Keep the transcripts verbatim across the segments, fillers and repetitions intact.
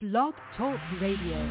Blog Talk Radio.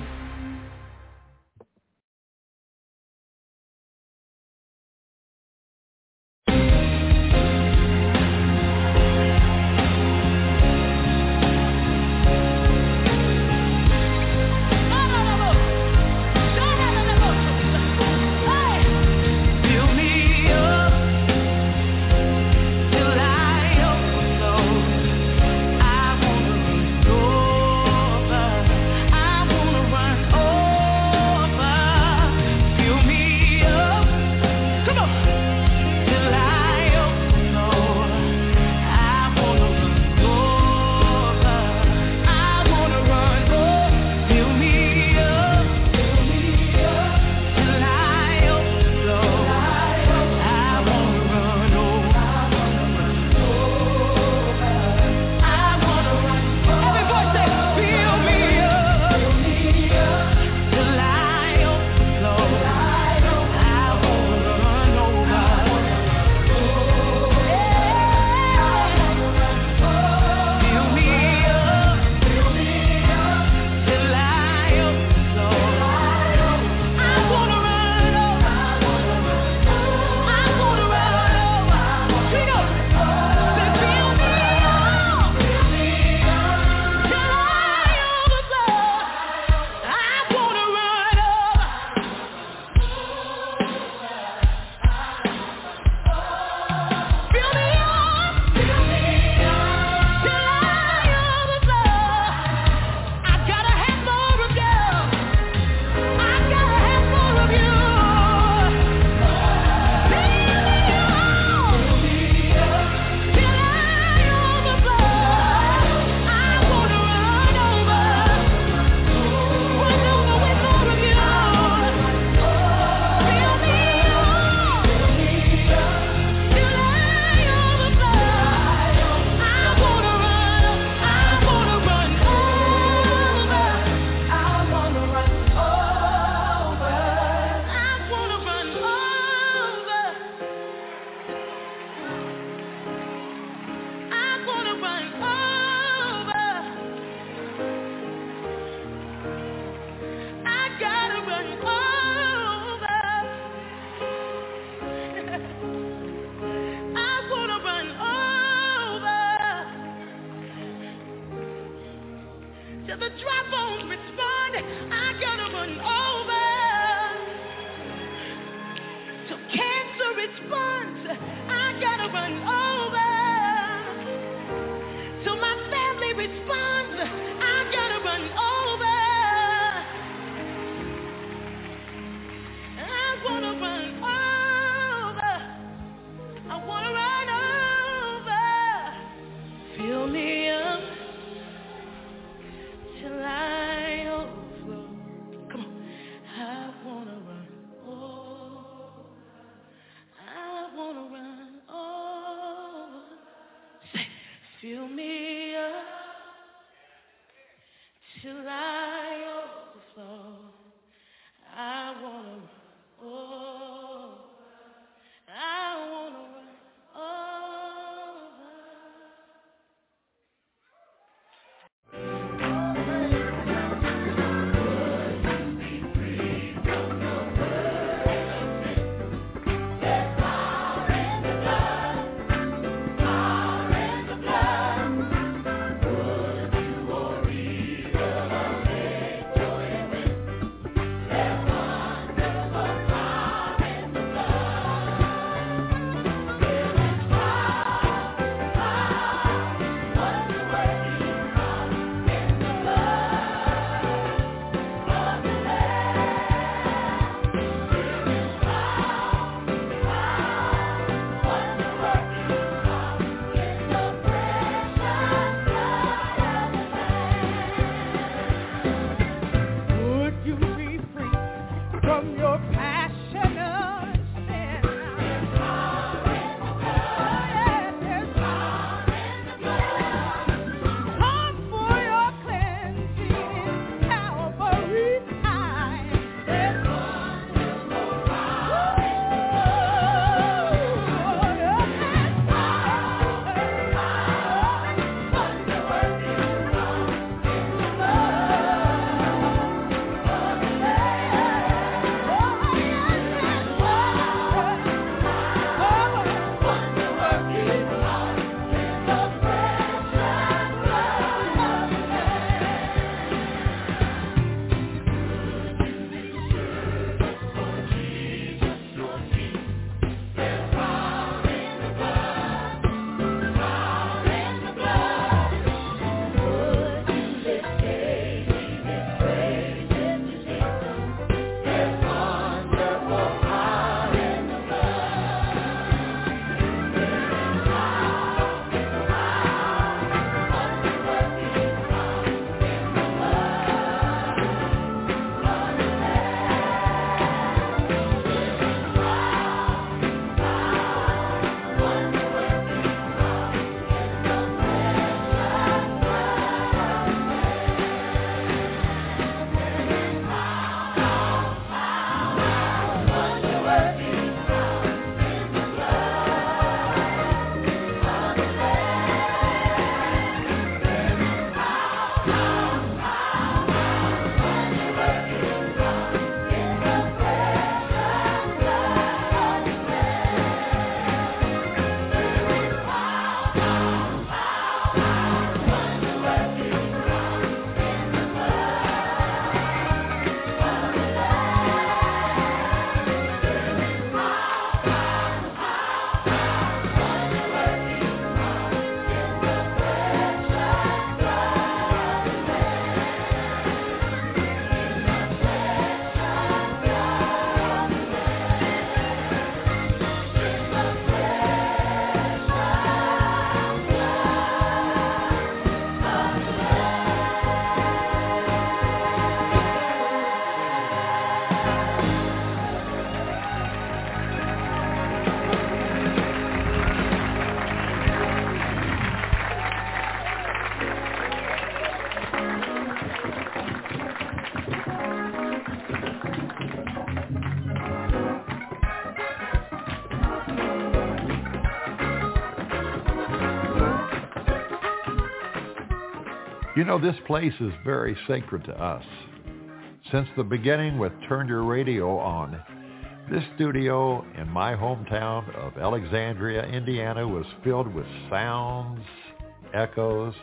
You know, this place is very sacred to us. Since the beginning with Turn Your Radio On, this studio in my hometown of Alexandria, Indiana was filled with sounds, echoes.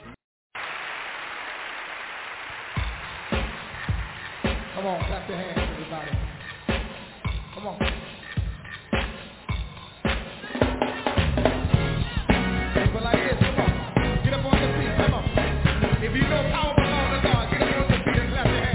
Come on, clap your hands, everybody. Come on. People like this, come on. Get up on your feet, come on. If you know power belongs to God, get up on your feet and clap your hands.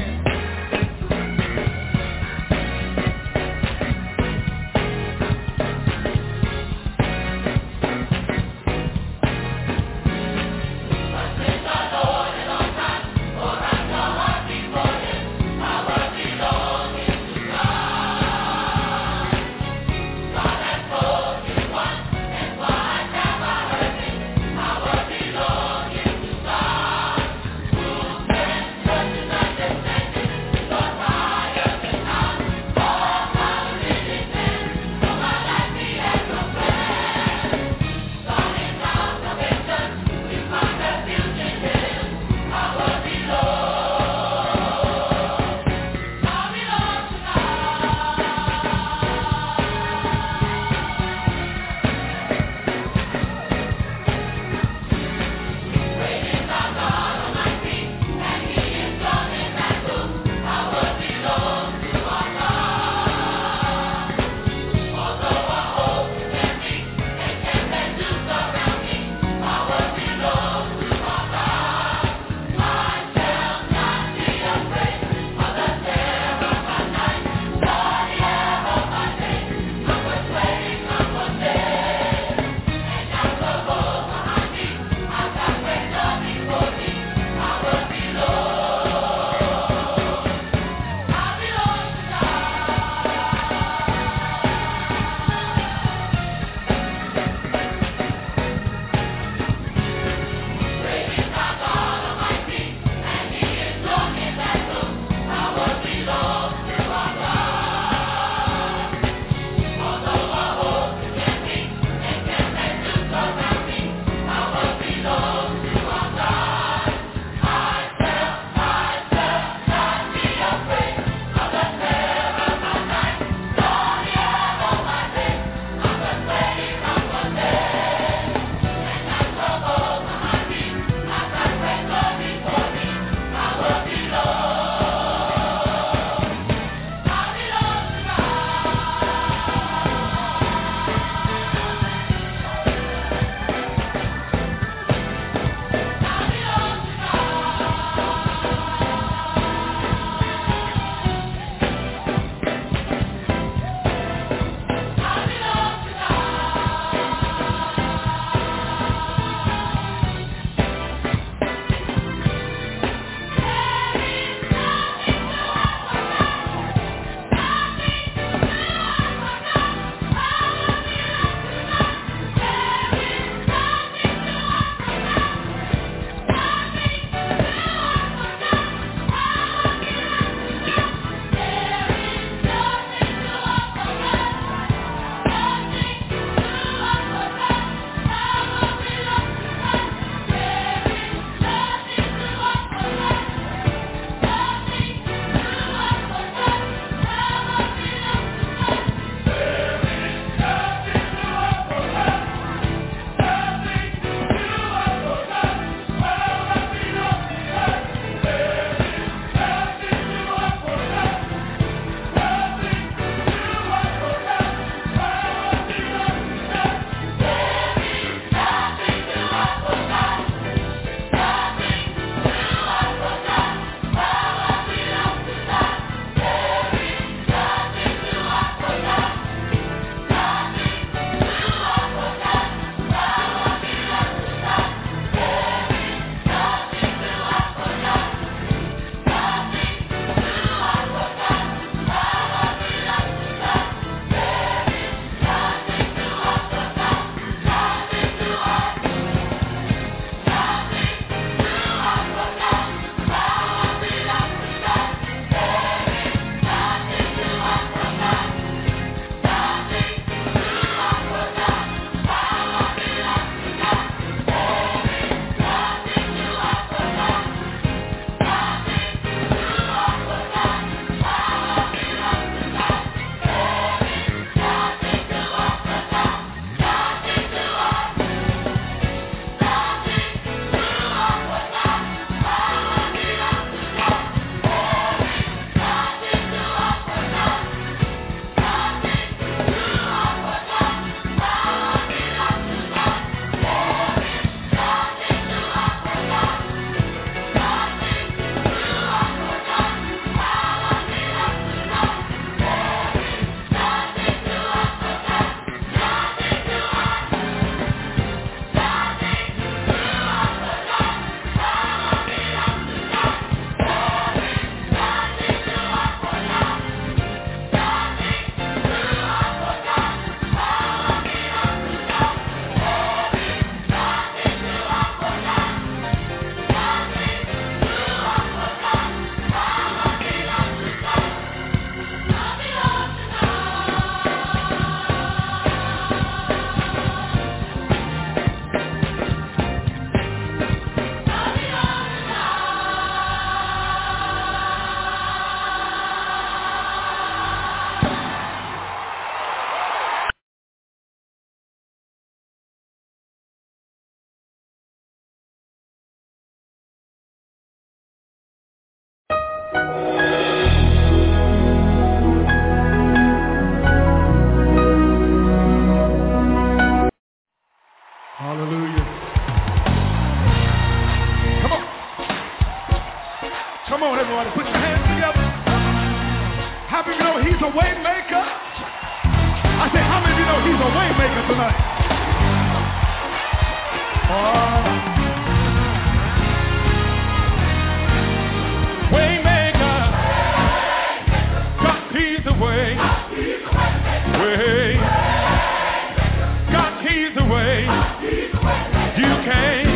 Come on, everybody, put your hands together. How many of you know he's a way maker? I say, how many of you know he's a way maker tonight? Oh. Way maker. God, he's the way. Way. God, he's the way. You can't.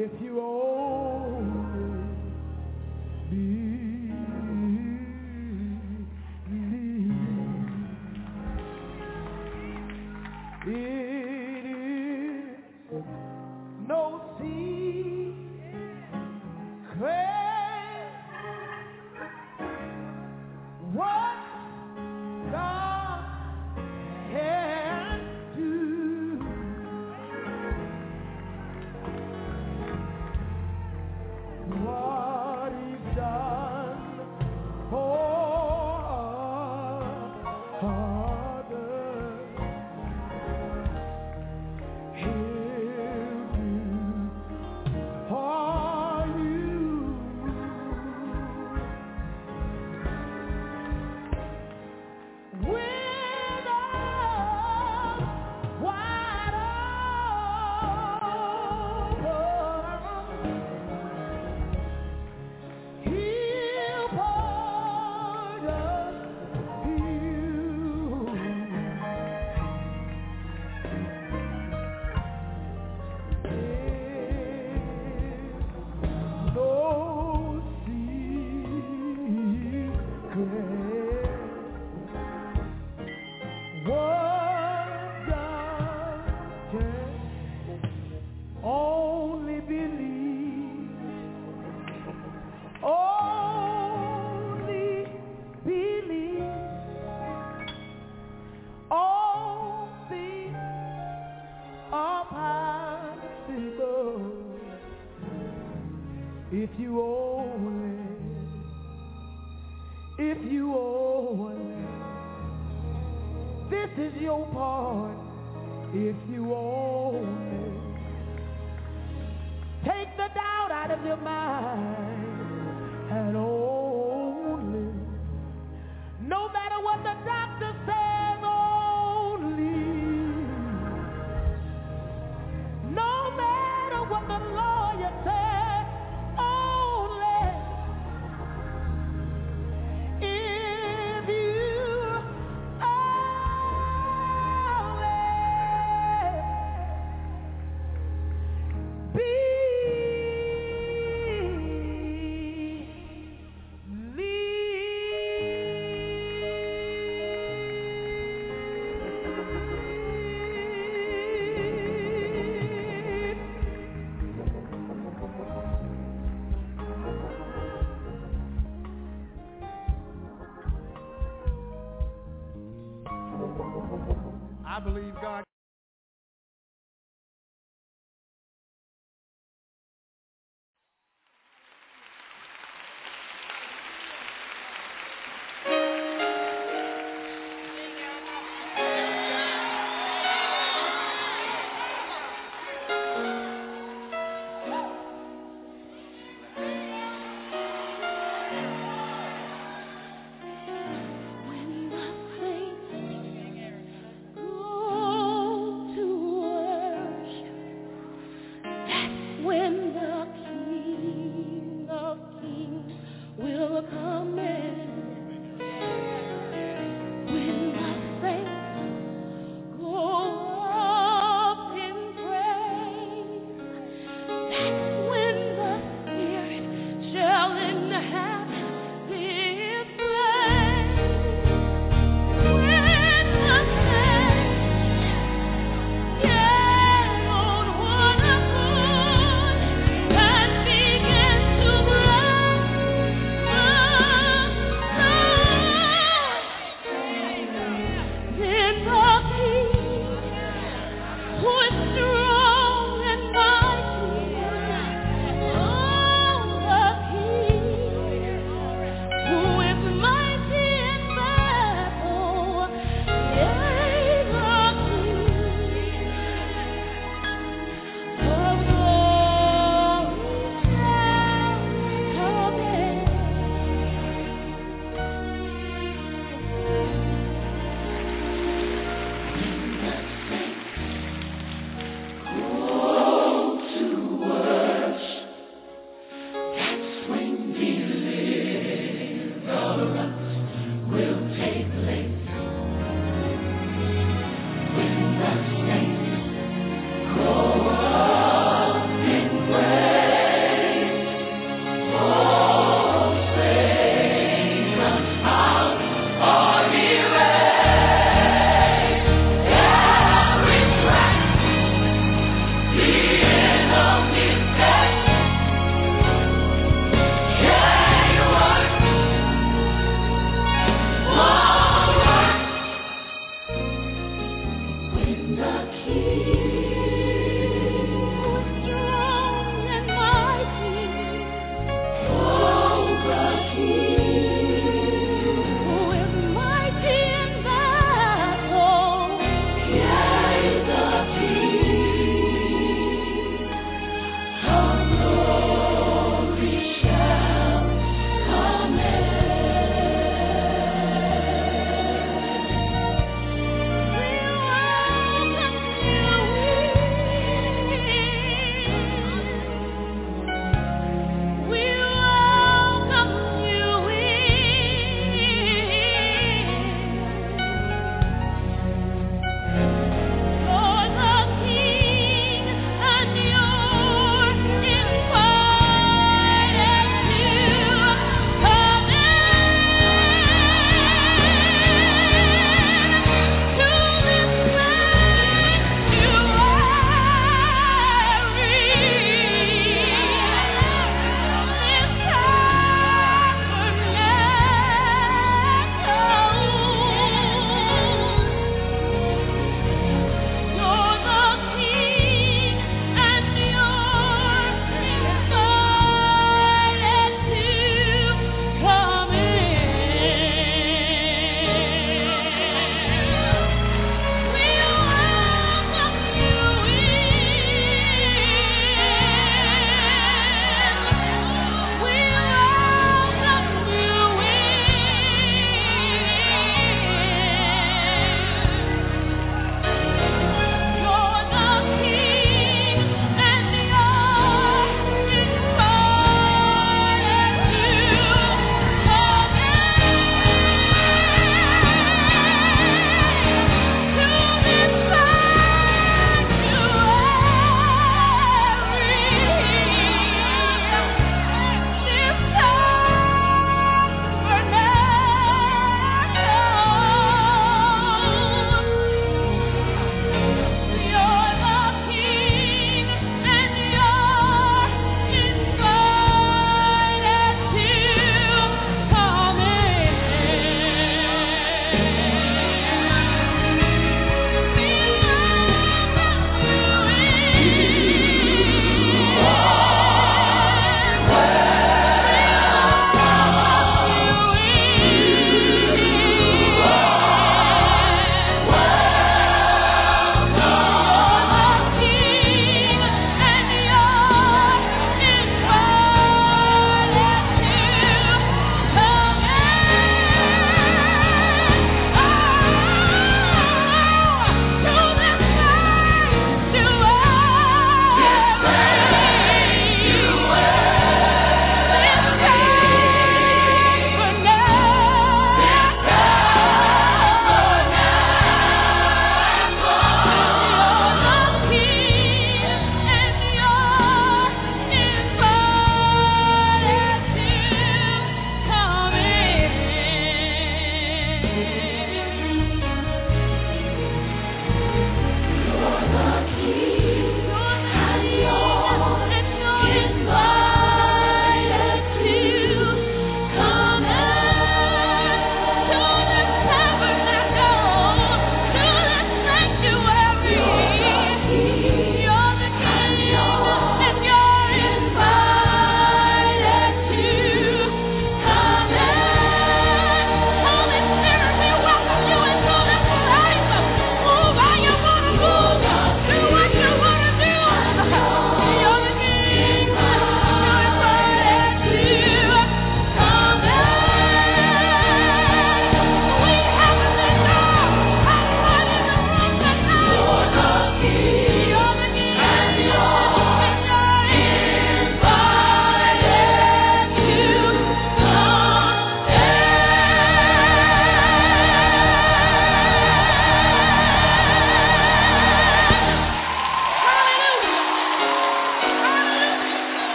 if you only believe. It is no secret what God can do. What He's done for others, He'll do for you. With arms wide open, He'll pardon you. There's no secret what God can only believe, only believe. All things are possible if you only, if you only. This is your part. If you only take the doubt out of your mind and only, no matter what the doctor says, only, no matter what the lawyer says, only, if you only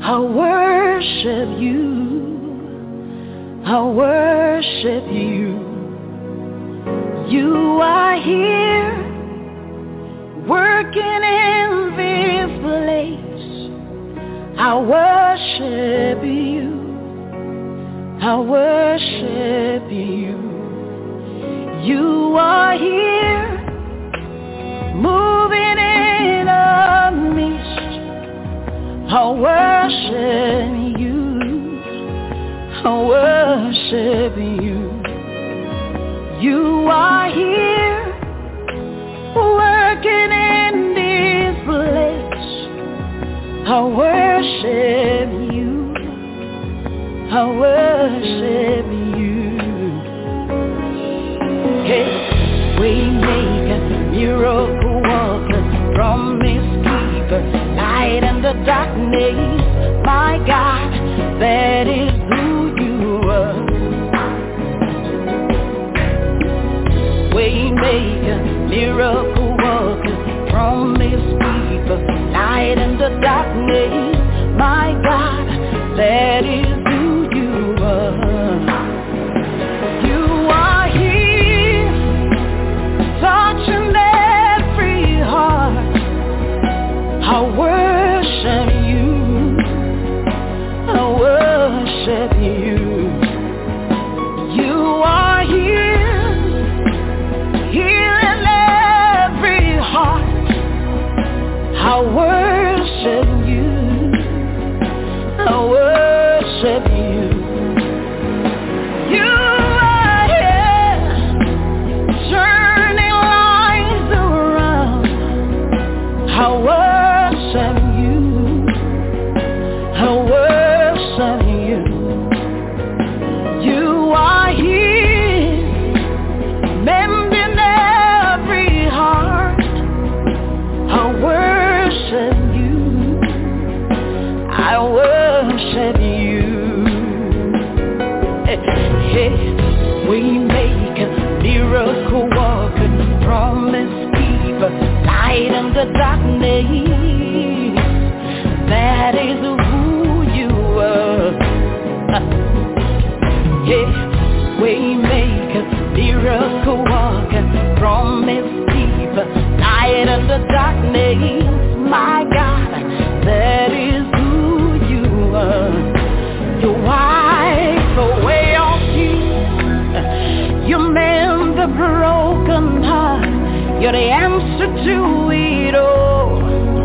I worship you. I worship you. You are here, working in this place. I worship you. I worship you. You are here, moving in our midst. I worship you. I worship you. You are here, working in this place. I worship you. I worship you. Hey, we make a miracle worker, promise keeper, light in the darkness. My God, that is who you are. Waymaker, miracle worker, promise keeper, light in the darkness. My God, that is who you are. You are here, touching every heart. I worship you. I worship you. You are here, healing every heart. I worship you. I worship you. You are here, turning lives around. I worship you. I worship you. You are here, mending every heart. I worship you. I worship you. Hey, hey, we make a miracle walker, promise keeper, light in the darkness. That is who you are. Yeah, we make a miracle walker, promise keeper, light in the darkness. My God, that is who you are. You wipe away all tears. You mend the broken heart. You're the answer to it all.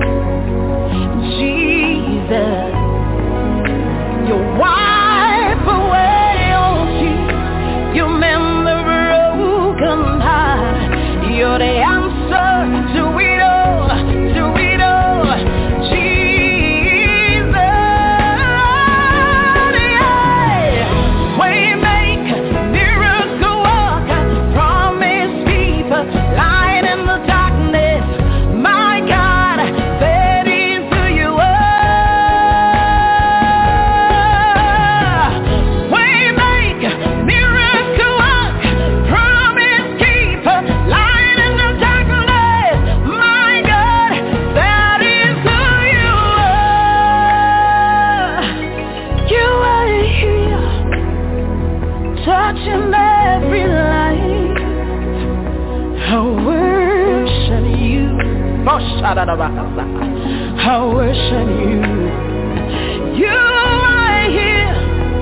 Jesus, you wipe away all tears. You mend the broken heart. You're the answer to it all, to it all. Jesus, yeah. Waymaker, miracle worker, promise keeper, light in the darkness. My God, that is who you are. Waymaker, miracle worker, promise keeper, light in the darkness. My God, that is who you are. You are here, touching every life. I worship you. Oh, shadadabakasa. I worship you. You are here,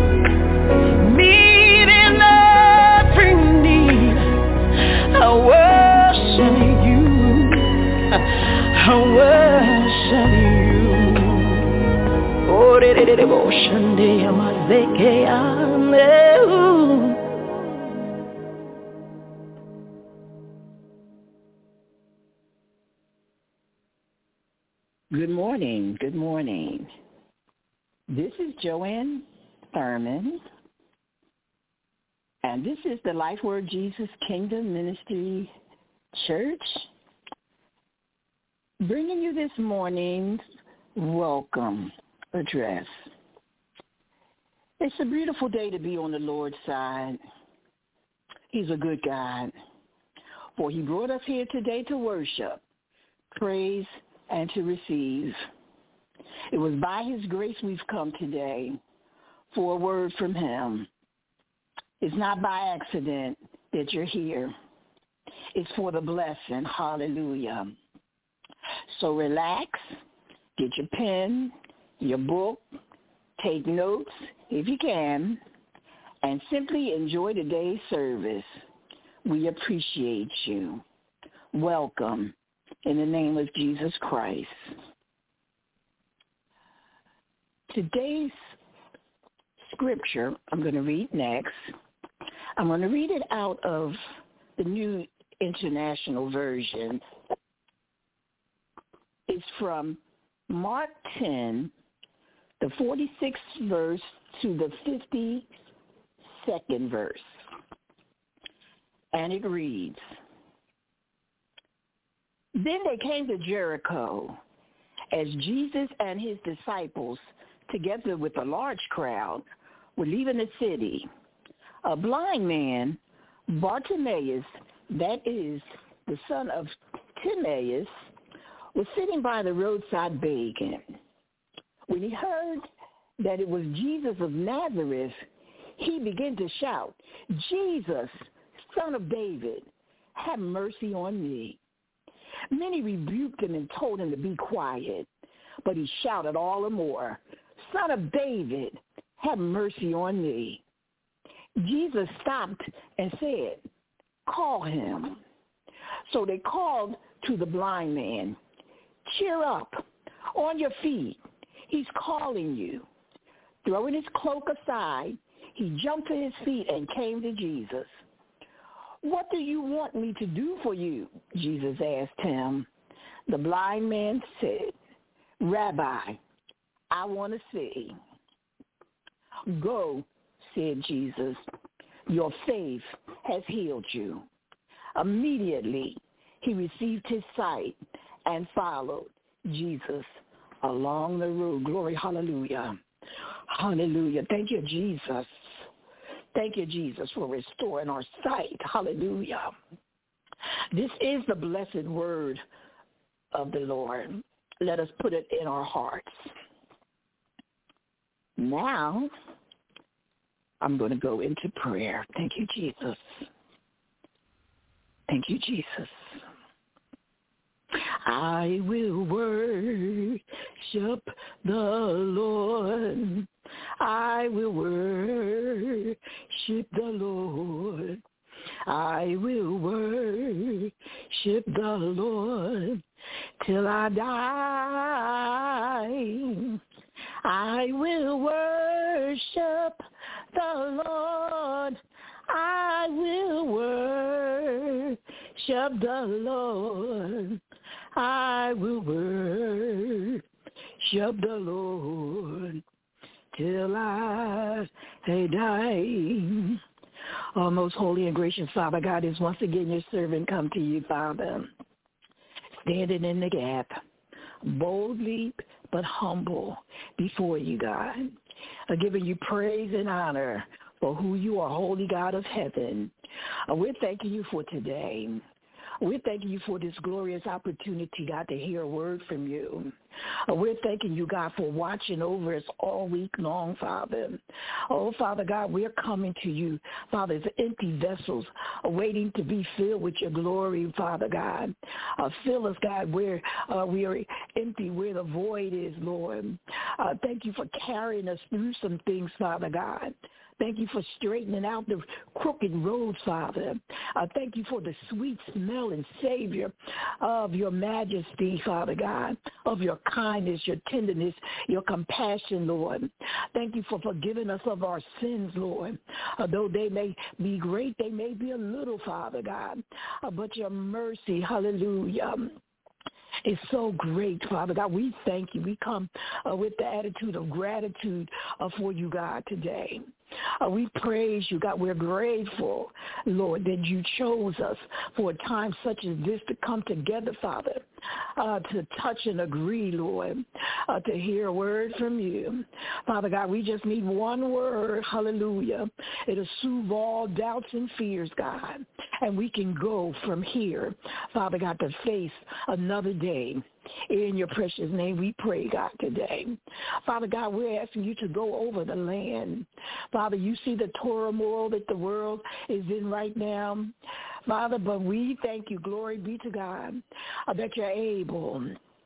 meeting every need. I worship you. I worship you. Oh, de de de devotion, de amazeke ame. Good morning. Good morning. This is Joanne Thurman, and this is the Life Word Jesus Kingdom Ministry Church, bringing you this morning's welcome address. It's a beautiful day to be on the Lord's side. He's a good God, for he brought us here today to worship, praise, and to receive. It was by his grace we've come today for a word from him. It's not by accident that you're here. It's for the blessing. Hallelujah. So relax, get your pen, your book, take notes if you can, and simply enjoy today's service. We appreciate you. Welcome in the name of Jesus Christ. Today's scripture I'm going to read next. I'm going to read it out of the New International Version. It's from Mark ten, the forty-sixth verse to the fifty-second verse. And it reads, Then they came to Jericho, as Jesus and his disciples, together with a large crowd, were leaving the city. A blind man, Bartimaeus, that is the son of Timaeus, was sitting by the roadside begging. When he heard that it was Jesus of Nazareth, he began to shout, Jesus, Son of David, have mercy on me. Many rebuked him and told him to be quiet, but he shouted all the more, Son of David, have mercy on me. Jesus stopped and said, Call him. So they called to the blind man, Cheer up, on your feet. He's calling you. Throwing his cloak aside, he jumped to his feet and came to Jesus. What do you want me to do for you? Jesus asked him. The blind man said, Rabbi, I want to see. Go, said Jesus. Your faith has healed you. Immediately, he received his sight and followed Jesus along the road. Glory, hallelujah. Hallelujah. Thank you, Jesus. Thank you, Jesus, for restoring our sight. Hallelujah. This is the blessed word of the Lord. Let us put it in our hearts. Now, I'm going to go into prayer. Thank you, Jesus. Thank you, Jesus. I will worship the Lord. I will worship the Lord. I will worship the Lord till I die. I will worship the Lord. I will worship the Lord. I will worship the Lord till I die. Oh, most holy and gracious Father God, is once again your servant come to you, Father, standing in the gap, boldly but humble before you, God, uh, giving you praise and honor for who you are, holy God of heaven. Uh, we're thanking you for today. We're thanking you for this glorious opportunity, God, to hear a word from you. Uh, we're thanking you, God, for watching over us all week long, Father. Oh, Father God, we're coming to you, Father, as empty vessels, uh, waiting to be filled with your glory, Father God. Uh, fill us, God, where uh, we are empty, where the void is, Lord. Uh, thank you for carrying us through some things, Father God. Thank you for straightening out the crooked roads, Father. Uh, thank you for the sweet smell and Savior of your majesty, Father God, of your kindness, your tenderness, your compassion, Lord. Thank you for forgiving us of our sins, Lord. Uh, though they may be great, they may be a little, Father God. Uh, but your mercy, hallelujah, is so great, Father God. We thank you. We come uh, with the attitude of gratitude uh, for you, God, today. Uh, we praise you, God. We're grateful, Lord, that you chose us for a time such as this to come together, Father, uh, to touch and agree, Lord, uh, to hear a word from you. Father God, we just need one word, hallelujah. It'll soothe all doubts and fears, God, and we can go from here, Father God, to face another day In your precious name we pray, God, today. Father God, we're asking you to go over the land. Father, you see the turmoil that the world is in right now. Father, but we thank you, glory be to God, uh, that you're able.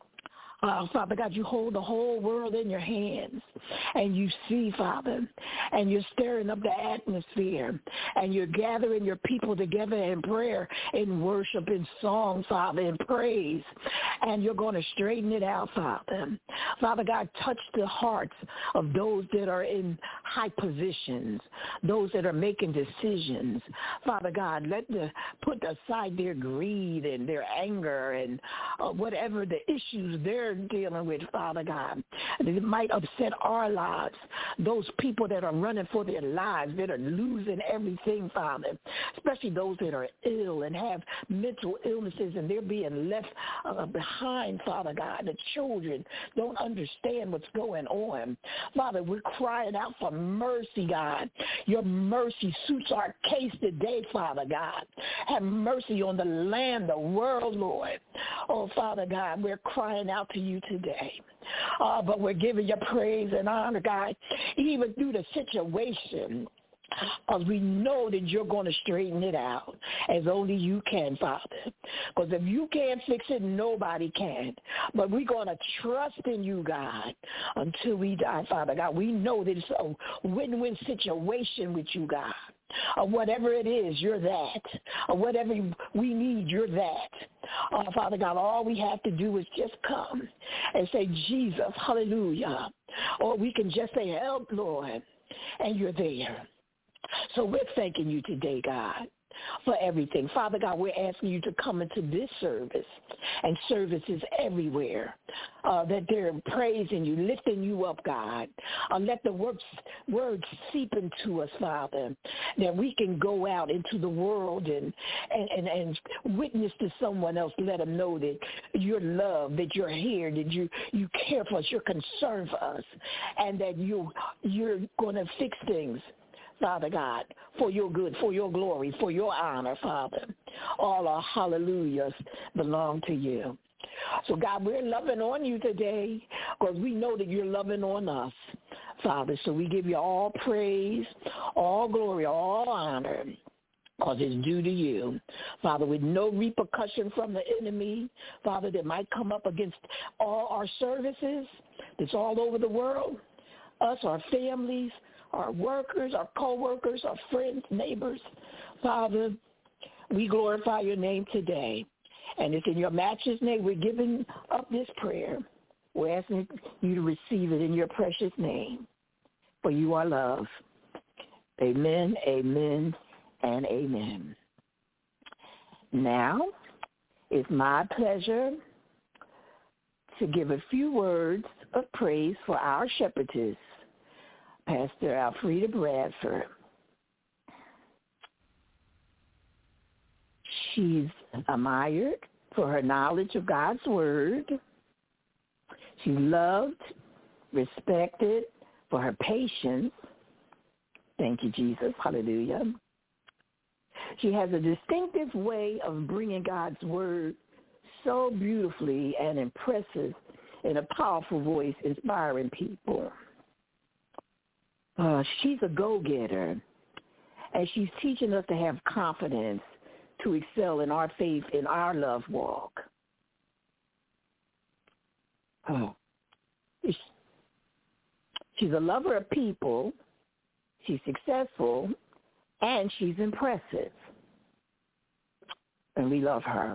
Uh, Father God, you hold the whole world in your hands, and you see, Father, and you're stirring up the atmosphere, and you're gathering your people together in prayer, in worship, in song, Father, in praise, and you're going to straighten it out, Father. Father God, touch the hearts of those that are in high positions, those that are making decisions. Father God, let the put aside their greed and their anger and uh, whatever the issues they're dealing with, Father God. It might upset our lives. Those people that are running for their lives, that are losing everything, Father, especially those that are ill and have mental illnesses and they're being left uh, behind, Father God. The children don't understand what's going on. Father, we're crying out for mercy, God. Your mercy suits our case today, Father God. Have mercy on the land, the world, Lord. Oh, Father God, we're crying out to you today. Uh, but we're giving you praise and honor, God, even through the situation. Because we know that you're going to straighten it out as only you can, Father. Because if you can't fix it, nobody can. But we're going to trust in you, God, until we die, Father God. We know that it's a win-win situation with you, God. Or whatever it is, you're that. Or whatever we need, you're that. Uh, Father God, all we have to do is just come and say, Jesus, hallelujah. Or we can just say, help, Lord, and you're there. So we're thanking you today, God, for everything. Father God, we're asking you to come into this service and services everywhere, uh, that they're praising you, lifting you up, God. Uh, let the words, words seep into us, Father, that we can go out into the world and, and, and, and witness to someone else. Let them know that you're loved, that you're here, that you, you care for us, you're concerned for us, and that you, you're going to fix things, Father God, for your good, for your glory, for your honor, Father. All our hallelujahs belong to you. So, God, we're loving on you today because we know that you're loving on us, Father. So we give you all praise, all glory, all honor, because it's due to you, Father, with no repercussion from the enemy, Father, that might come up against all our services that's all over the world, us, our families, our workers, our co-workers, our friends, neighbors. Father, we glorify your name today. And it's in your matchless name we're giving up this prayer. We're asking you to receive it in your precious name, for you are love. Amen, amen, and amen. Now, it's my pleasure to give a few words of praise for our shepherdess, Pastor Alfreda Bradford. She's admired for her knowledge of God's word. She's loved, respected for her patience. Thank you, Jesus. Hallelujah. She has a distinctive way of bringing God's word so beautifully and impressive in a powerful voice, inspiring people. Uh, she's a go-getter, and she's teaching us to have confidence to excel in our faith, in our love walk. Oh. She's a lover of people, she's successful, and she's impressive. And we love her.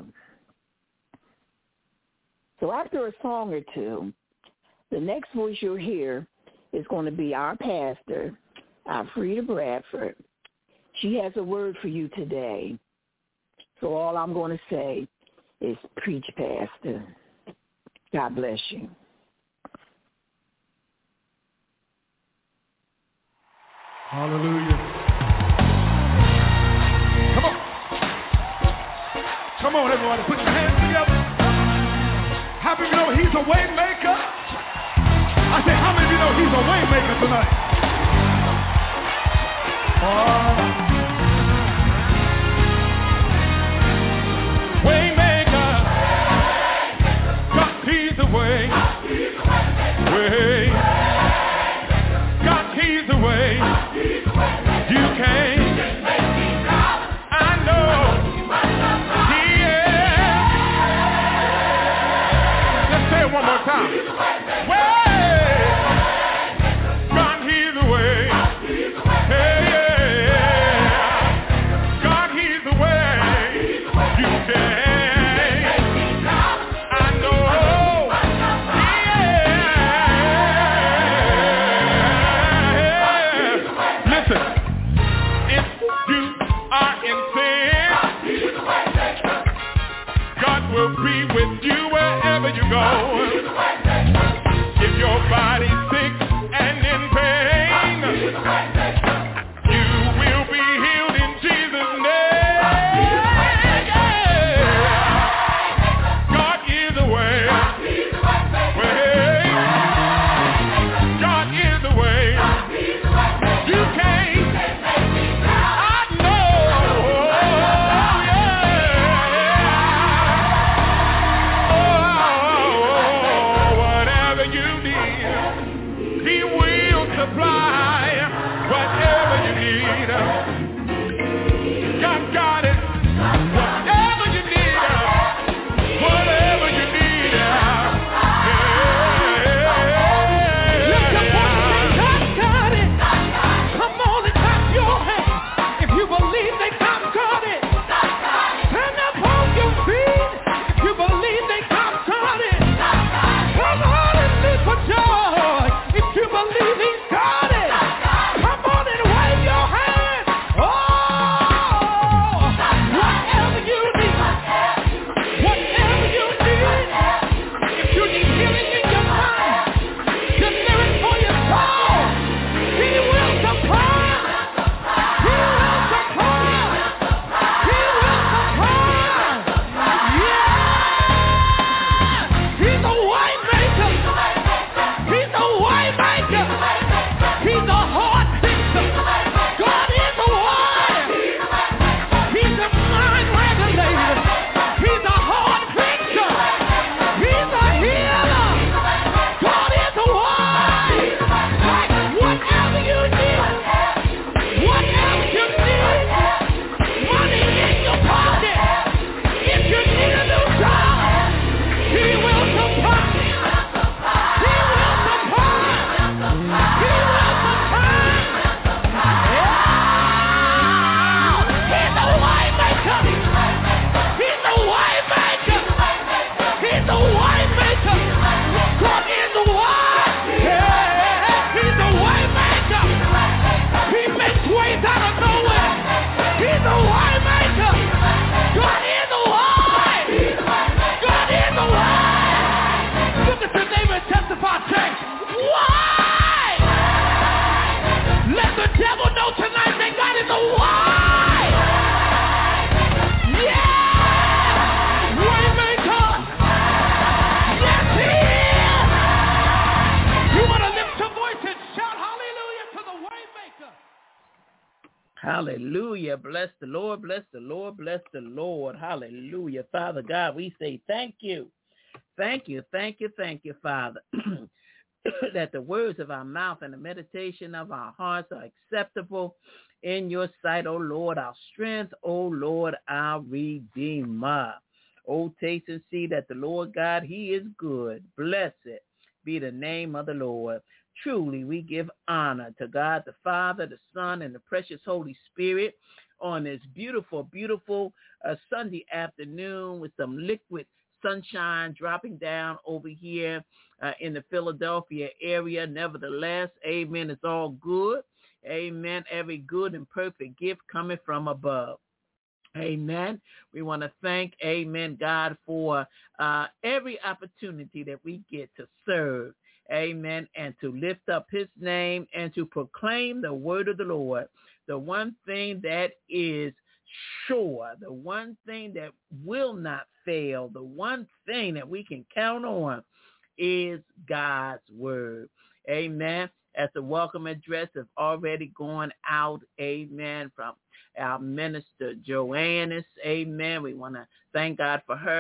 So after a song or two, the next voice you'll hear is going to be our pastor, Alfreda Bradford. She has a word for you today. So all I'm going to say is preach, Pastor. God bless you. Hallelujah. Come on. Come on, everybody. Put your hands together. How many of you know he's a way maker? I say, how many of you know he's a way maker tonight? Oh. Way maker. God, he Way. God, he's the way. You can't. I know he is. Let's say it one more time. Way. God, he's the way. Hey, yeah. God, he's the way. You can't. Be with you wherever you go. If your body's sick and in pain, you will be healed in Jesus' name. God is the way. Way. God is the way. You can't. I know. Hallelujah. Bless the Lord, bless the Lord, bless the Lord. Hallelujah. Father God, we say thank you. Thank you, thank you, thank you, Father, that the words of our mouth and the meditation of our hearts are acceptable in your sight, O Lord, our strength, O Lord, our Redeemer. O taste and see that the Lord God, he is good. Blessed be the name of the Lord. Truly, we give honor to God, the Father, the Son, and the precious Holy Spirit on this beautiful, beautiful uh, Sunday afternoon with some liquid sunshine dropping down over here uh, in the Philadelphia area. Nevertheless, amen, it's all good. Amen. Every good and perfect gift coming from above. Amen. We want to thank, amen, God, for uh, every opportunity that we get to serve. Amen. And to lift up his name and to proclaim the word of the Lord. The one thing that is sure, the one thing that will not fail, the one thing that we can count on is God's word. Amen. As the welcome address has already gone out, amen, from our minister Joannis, amen. We want to thank God for her.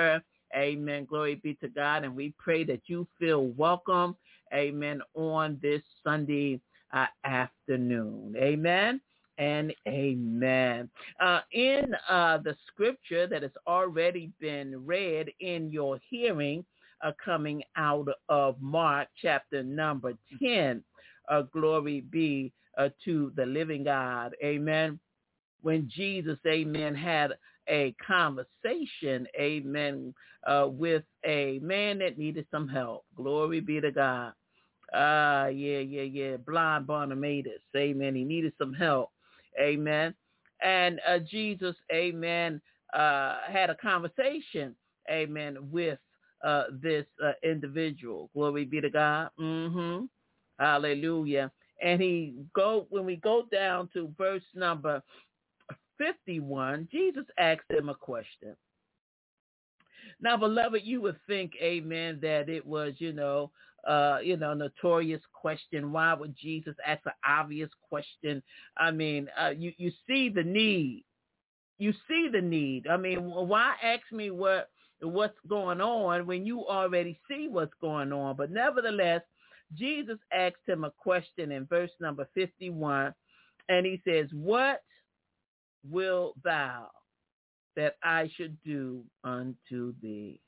Amen. Glory be to God. And we pray that you feel welcome, amen, on this Sunday uh, afternoon. Amen and amen. Uh, in uh, the scripture that has already been read in your hearing, uh, coming out of Mark chapter number ten, uh, glory be uh, to the living God. Amen. When Jesus, amen, had a conversation, amen, uh, with a man that needed some help. Glory be to God. Ah, uh, yeah, yeah, yeah. Blind Bartimaeus, amen. He needed some help, amen. And uh, Jesus, amen, uh, had a conversation, amen, with uh, this uh, individual. Glory be to God. Mm-hmm. Hallelujah. And he go when we go down to verse number fifty-one, Jesus asked him a question. Now, beloved, you would think, amen, that it was, you know, uh, you know, notorious question. Why would Jesus ask an obvious question? I mean, uh, you, you see the need. You see the need. I mean, why ask me what what's going on when you already see what's going on? But nevertheless, Jesus asked him a question in verse number fifty-one, and he says, what will thou that I should do unto thee?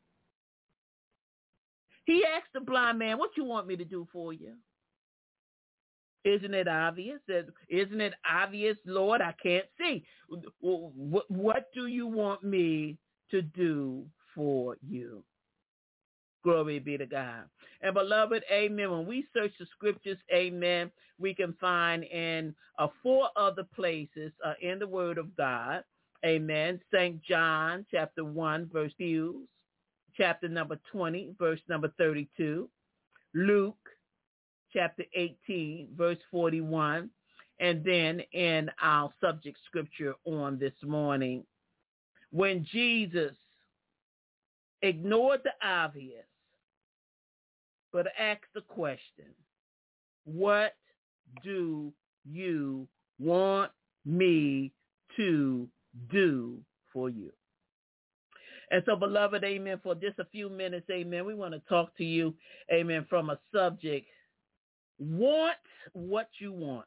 He asked the blind man, what you want me to do for you? Isn't it obvious? Isn't it obvious, Lord? I can't see. What, what do you want me to do for you? Glory be to God. And beloved, amen, when we search the scriptures, amen, we can find in uh, four other places uh, in the word of God, amen, Saint John chapter one, verse two, chapter number twenty, verse number thirty-two, Luke chapter eighteen, verse forty-one, and then in our subject scripture on this morning, when Jesus ignored the obvious, but asked the question, what do you want me to do for you? And so, beloved, amen, for just a few minutes, amen, we want to talk to you, amen, from a subject, want what you want.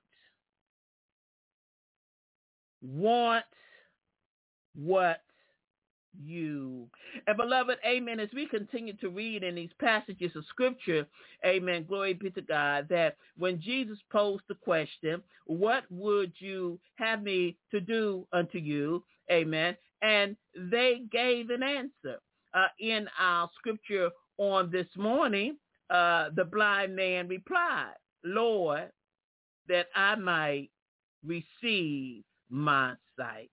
Want what you. And beloved, amen, as we continue to read in these passages of scripture, amen, glory be to God, that when Jesus posed the question, what would you have me to do unto you? Amen. And they gave an answer. Uh, in our scripture on this morning, uh, the blind man replied, Lord, that I might receive my sight.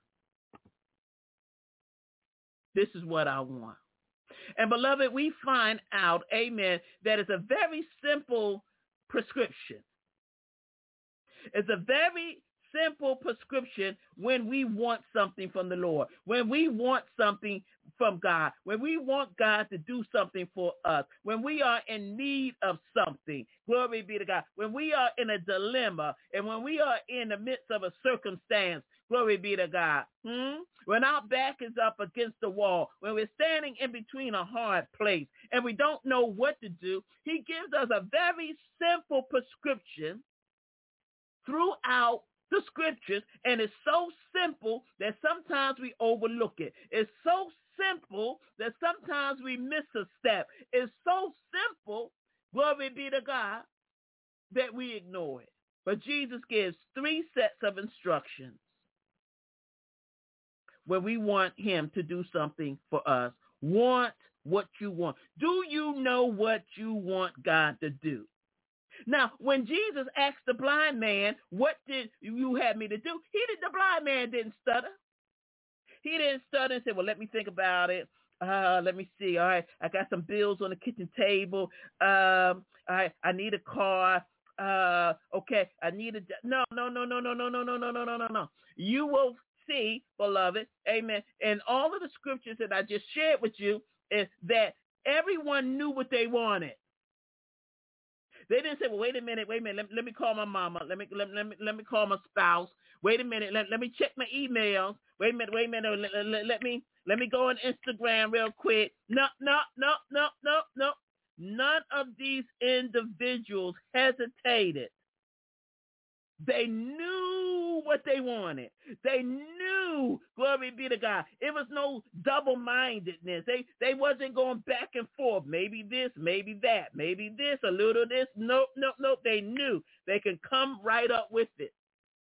This is what I want. And beloved, we find out, amen, that it's a very simple prescription. It's a very simple prescription when we want something from the Lord, when we want something from God, when we want God to do something for us, when we are in need of something, glory be to God, when we are in a dilemma, and when we are in the midst of a circumstance, glory be to God, hmm? When our back is up against the wall, when we're standing in between a hard place, and we don't know what to do, he gives us a very simple prescription throughout the scriptures, and it's so simple that sometimes we overlook it. It's so simple that sometimes we miss a step. It's so simple, glory be to God, that we ignore it. But Jesus gives three sets of instructions when we want him to do something for us. Want what you want. Do you know what you want God to do? Now, when Jesus asked the blind man, what did you have me to do? He did. The blind man didn't stutter. He didn't stutter and say, well, let me think about it. Uh, let me see. All right, I got some bills on the kitchen table. Um, all right, I need a car. Uh, okay, I need a, no, no, no, no, no, no, no, no, no, no, no, no, no. You will see, beloved, amen, and all of the scriptures that I just shared with you is that everyone knew what they wanted. They didn't say, well, wait a minute, wait a minute, let, let me call my mama, let me let, let me let me call my spouse. Wait a minute, let, let me check my emails. Wait a minute, wait a minute, let, let, let me Let me go on Instagram real quick. No, no, no, no, no, no. None of these individuals hesitated. They knew what they wanted. They knew, glory be to God. It was no double-mindedness. They they wasn't going back and forth. Maybe this, maybe that, maybe this, a little this. Nope, nope, nope. They knew they could come right up with it.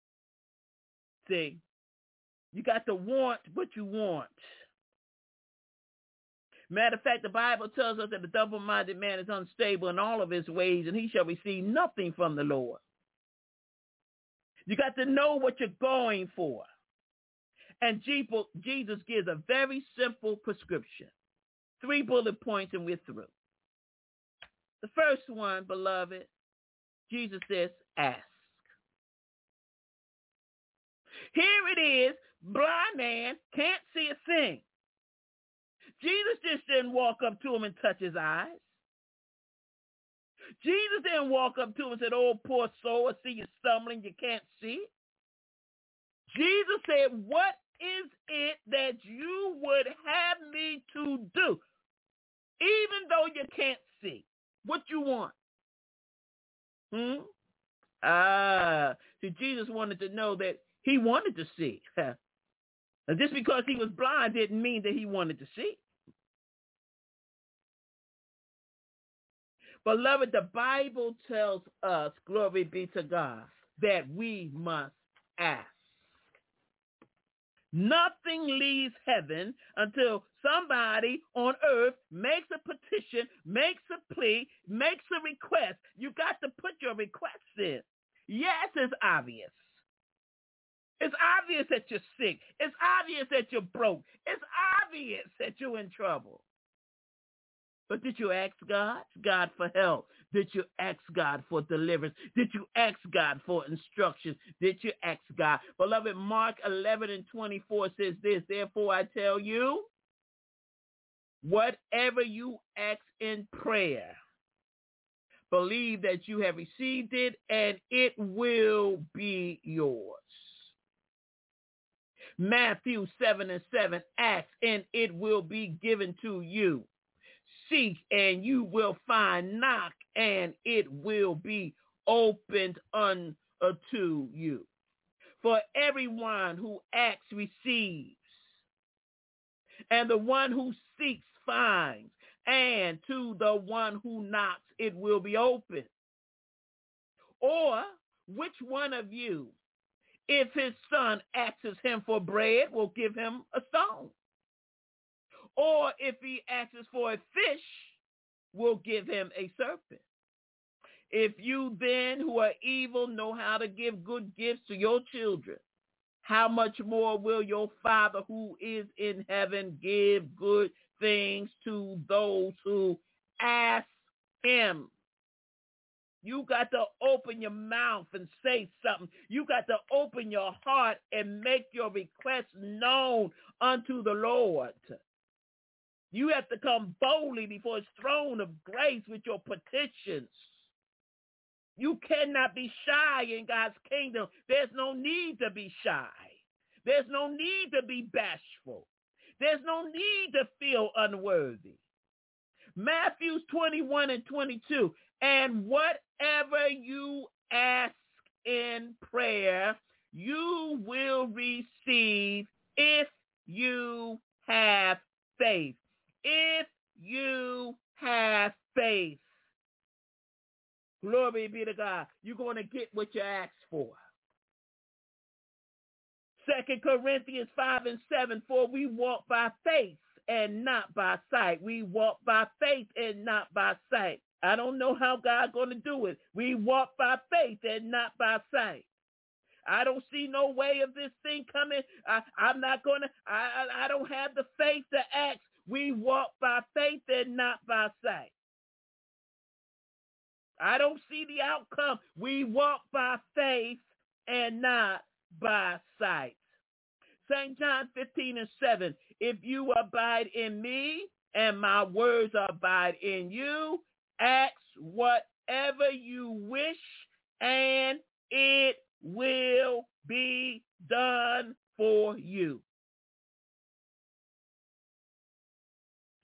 See, you got to want what you want. Matter of fact, the Bible tells us that the double-minded man is unstable in all of his ways, and he shall receive nothing from the Lord. You got to know what you're going for. And Jesus gives a very simple prescription. Three bullet points and we're through. The first one, beloved, Jesus says, ask. Here it is, blind man can't see a thing. Jesus just didn't walk up to him and touch his eyes. Jesus didn't walk up to him and said, oh, poor soul, I see you stumbling, you can't see. Jesus said, what is it that you would have me to do? Even though you can't see, what you want? Hmm? Ah, see, Jesus wanted to know that he wanted to see. And just because he was blind didn't mean that he wanted to see. Beloved, the Bible tells us, glory be to God, that we must ask. Nothing leaves heaven until somebody on earth makes a petition, makes a plea, makes a request. You got to put your requests in. Yes, it's obvious. It's obvious that you're sick. It's obvious that you're broke. It's obvious that you're in trouble. But did you ask God? God for help? Did you ask God for deliverance? Did you ask God for instructions? Did you ask God? Beloved, Mark eleven and twenty-four says this, therefore I tell you, whatever you ask in prayer, believe that you have received it and it will be yours. Matthew seven and seven, ask and it will be given to you. Seek and you will find, knock and it will be opened unto you. For everyone who asks receives, and the one who seeks finds, and to the one who knocks it will be open. Or which one of you, if his son asks him for bread, will give him a stone? Or if he asks for a fish, will give him a serpent. If you then, who are evil, know how to give good gifts to your children, how much more will your Father who is in heaven give good things to those who ask him? You got to open your mouth and say something. You got to open your heart and make your request known unto the Lord. You have to come boldly before his throne of grace with your petitions. You cannot be shy in God's kingdom. There's no need to be shy. There's no need to be bashful. There's no need to feel unworthy. Matthew twenty-one and twenty-two, and whatever you ask in prayer, you will receive if you have faith. If you have faith, glory be to God, you're going to get what you asked for. Second Corinthians five and seven, for we walk by faith and not by sight. We walk by faith and not by sight. I don't know how God's going to do it. We walk by faith and not by sight. I don't see no way of this thing coming. I, I'm not going to, I, I don't have the faith to ask. We walk by faith and not by sight. I don't see the outcome. We walk by faith and not by sight. Saint John fifteen and seven, if you abide in me and my words abide in you, ask whatever you wish and it will be done for you.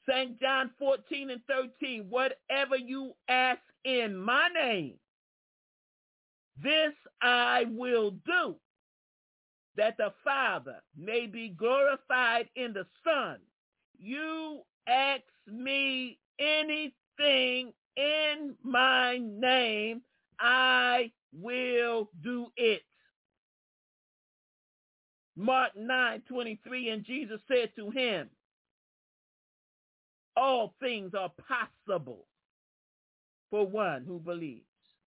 Saint John fourteen and thirteen, whatever you ask in my name, this I will do, that the Father may be glorified in the Son. You ask me anything in my name, I will do it. Mark nine twenty-three, and Jesus said to him, all things are possible for one who believes.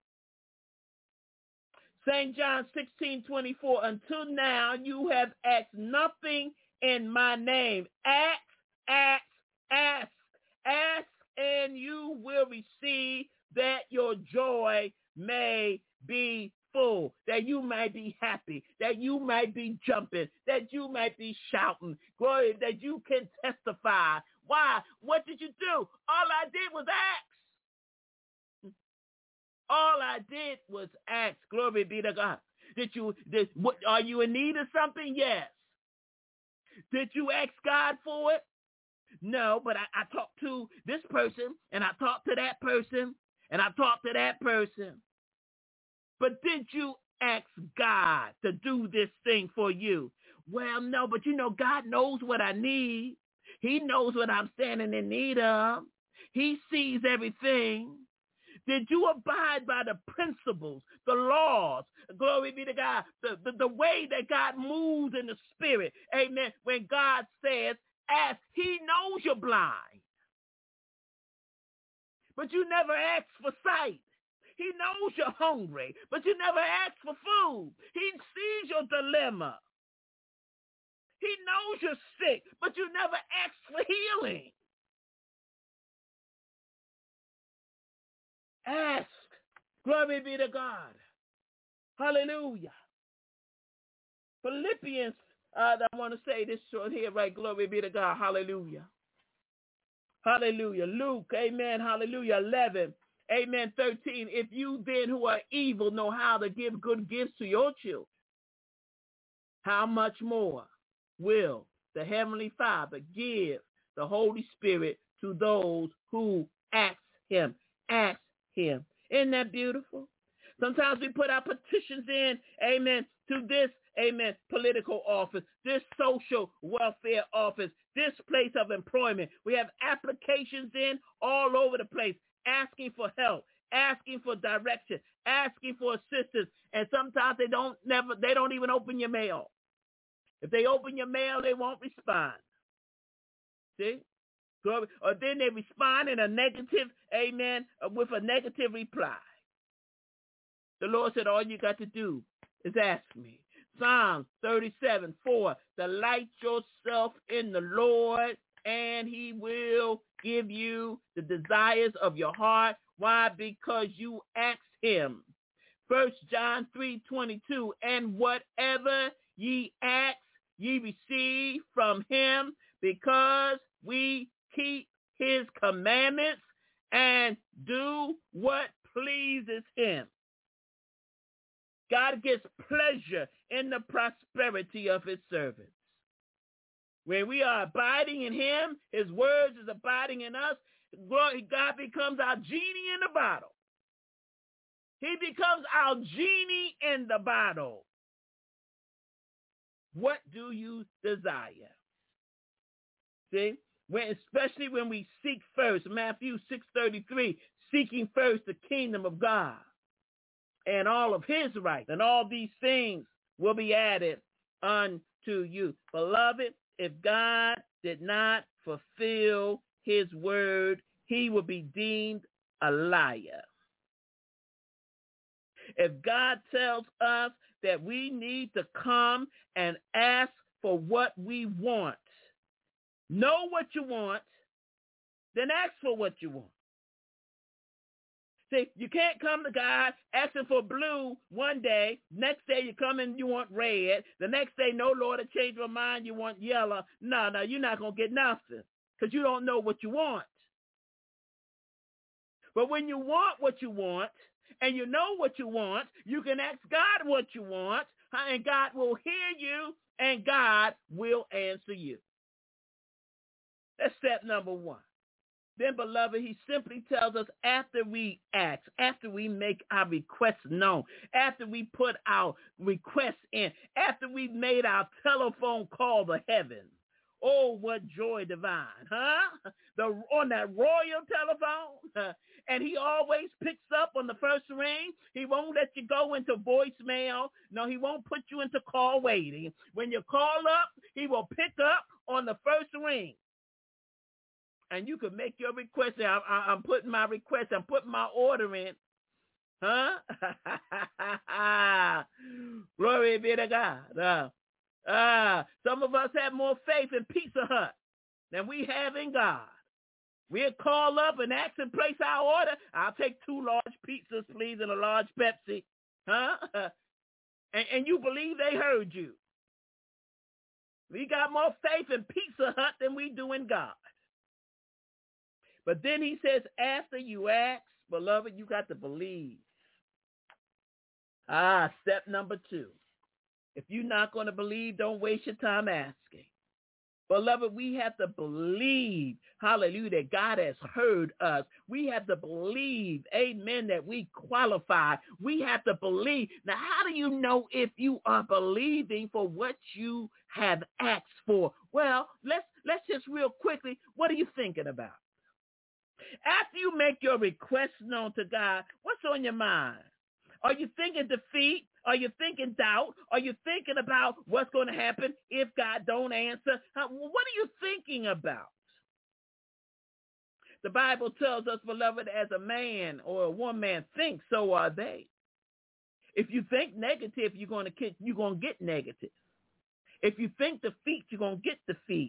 Saint John sixteen twenty-four, until now you have asked nothing in my name. Ask, ask, ask, ask, and you will receive, that your joy may be full, that you might be happy, that you might be jumping, that you might be shouting, glory, that you can testify. Why? What did you do? All I did was ask. All I did was ask. Glory be to God. Did you, did, what, are you in need of something? Yes. Did you ask God for it? No, but I, I talked to this person, and I talked to that person, and I talked to that person. But did you ask God to do this thing for you? Well, no, but you know, God knows what I need. He knows what I'm standing in need of. He sees everything. Did you abide by the principles, the laws, glory be to God, the, the, the way that God moves in the spirit? Amen. When God says, ask, he knows you're blind. But you never ask for sight. He knows you're hungry, but you never ask for food. He sees your dilemma. He knows you're sick, but you never ask for healing. Ask. Glory be to God. Hallelujah. Philippians, uh, I want to say this short here, right? Glory be to God. Hallelujah. Hallelujah. Luke, amen. Hallelujah. eleven. Amen. thirteen. If you then who are evil know how to give good gifts to your children, how much more will the Heavenly Father give the Holy Spirit to those who ask him? Ask him. Isn't that beautiful? Sometimes we put our petitions in, amen, to this, amen, political office, this social welfare office, this place of employment. We have applications in all over the place, asking for help, asking for direction, asking for assistance, and sometimes they don't never they don't even open your mail. If they open your mail, they won't respond. See? Or then they respond in a negative, amen, with a negative reply. The Lord said, all you got to do is ask me. Psalm thirty-seven four, delight yourself in the Lord, and he will give you the desires of your heart. Why? Because you asked him. First John three twenty-two, and whatever ye ask, ye receive from him, because we keep his commandments and do what pleases him. God gets pleasure in the prosperity of his servants. When we are abiding in him, his words is abiding in us, God becomes our genie in the bottle. He becomes our genie in the bottle. What do you desire? See, when, especially when we seek first, Matthew six thirty-three, seeking first the kingdom of God and all of his rights, and all these things will be added unto you. Beloved, if God did not fulfill his word, he would be deemed a liar. If God tells us that we need to come and ask for what we want, know what you want, then ask for what you want. See, you can't come to God asking for blue one day. Next day you come and you want red. The next day, no, Lord, I changed my mind, you want yellow. No, no, you're not going to get nothing because you don't know what you want. But when you want what you want and you know what you want, you can ask God what you want, and God will hear you and God will answer you. That's step number one. then, beloved, he simply tells us after we ask, after we make our requests known, after we put our requests in, after we've made our telephone call to heaven. Oh, what joy divine, huh? The on that royal telephone, huh? And he always picks up on the first ring. He won't let you go into voicemail. No, he won't put you into call waiting. When you call up, he will pick up on the first ring. And you can make your request. I, I, I'm putting my request. I'm putting my order in. Huh? Glory be to God. Uh, uh, some of us have more faith in Pizza Hut than we have in God. We'll call up and ask and place our order. I'll take two large pizzas, please, and a large Pepsi. Huh? and, and you believe they heard you. We got more faith in Pizza Hut than we do in God. But then he says, after you ask, beloved, you got to believe. Ah, step number two. If you're not going to believe, don't waste your time asking. Beloved, we have to believe, hallelujah, that God has heard us. We have to believe, amen, that we qualify. We have to believe. Now, how do you know if you are believing for what you have asked for? Well, let's let's just real quickly, what are you thinking about? After you make your request known to God, what's on your mind? Are you thinking defeat? Are you thinking doubt? Are you thinking about what's going to happen if God don't answer? What are you thinking about? The Bible tells us, beloved, as a man or a woman thinks, so are they. If you think negative, you're going to get, you're going to get negative. If you think defeat, you're going to get defeat.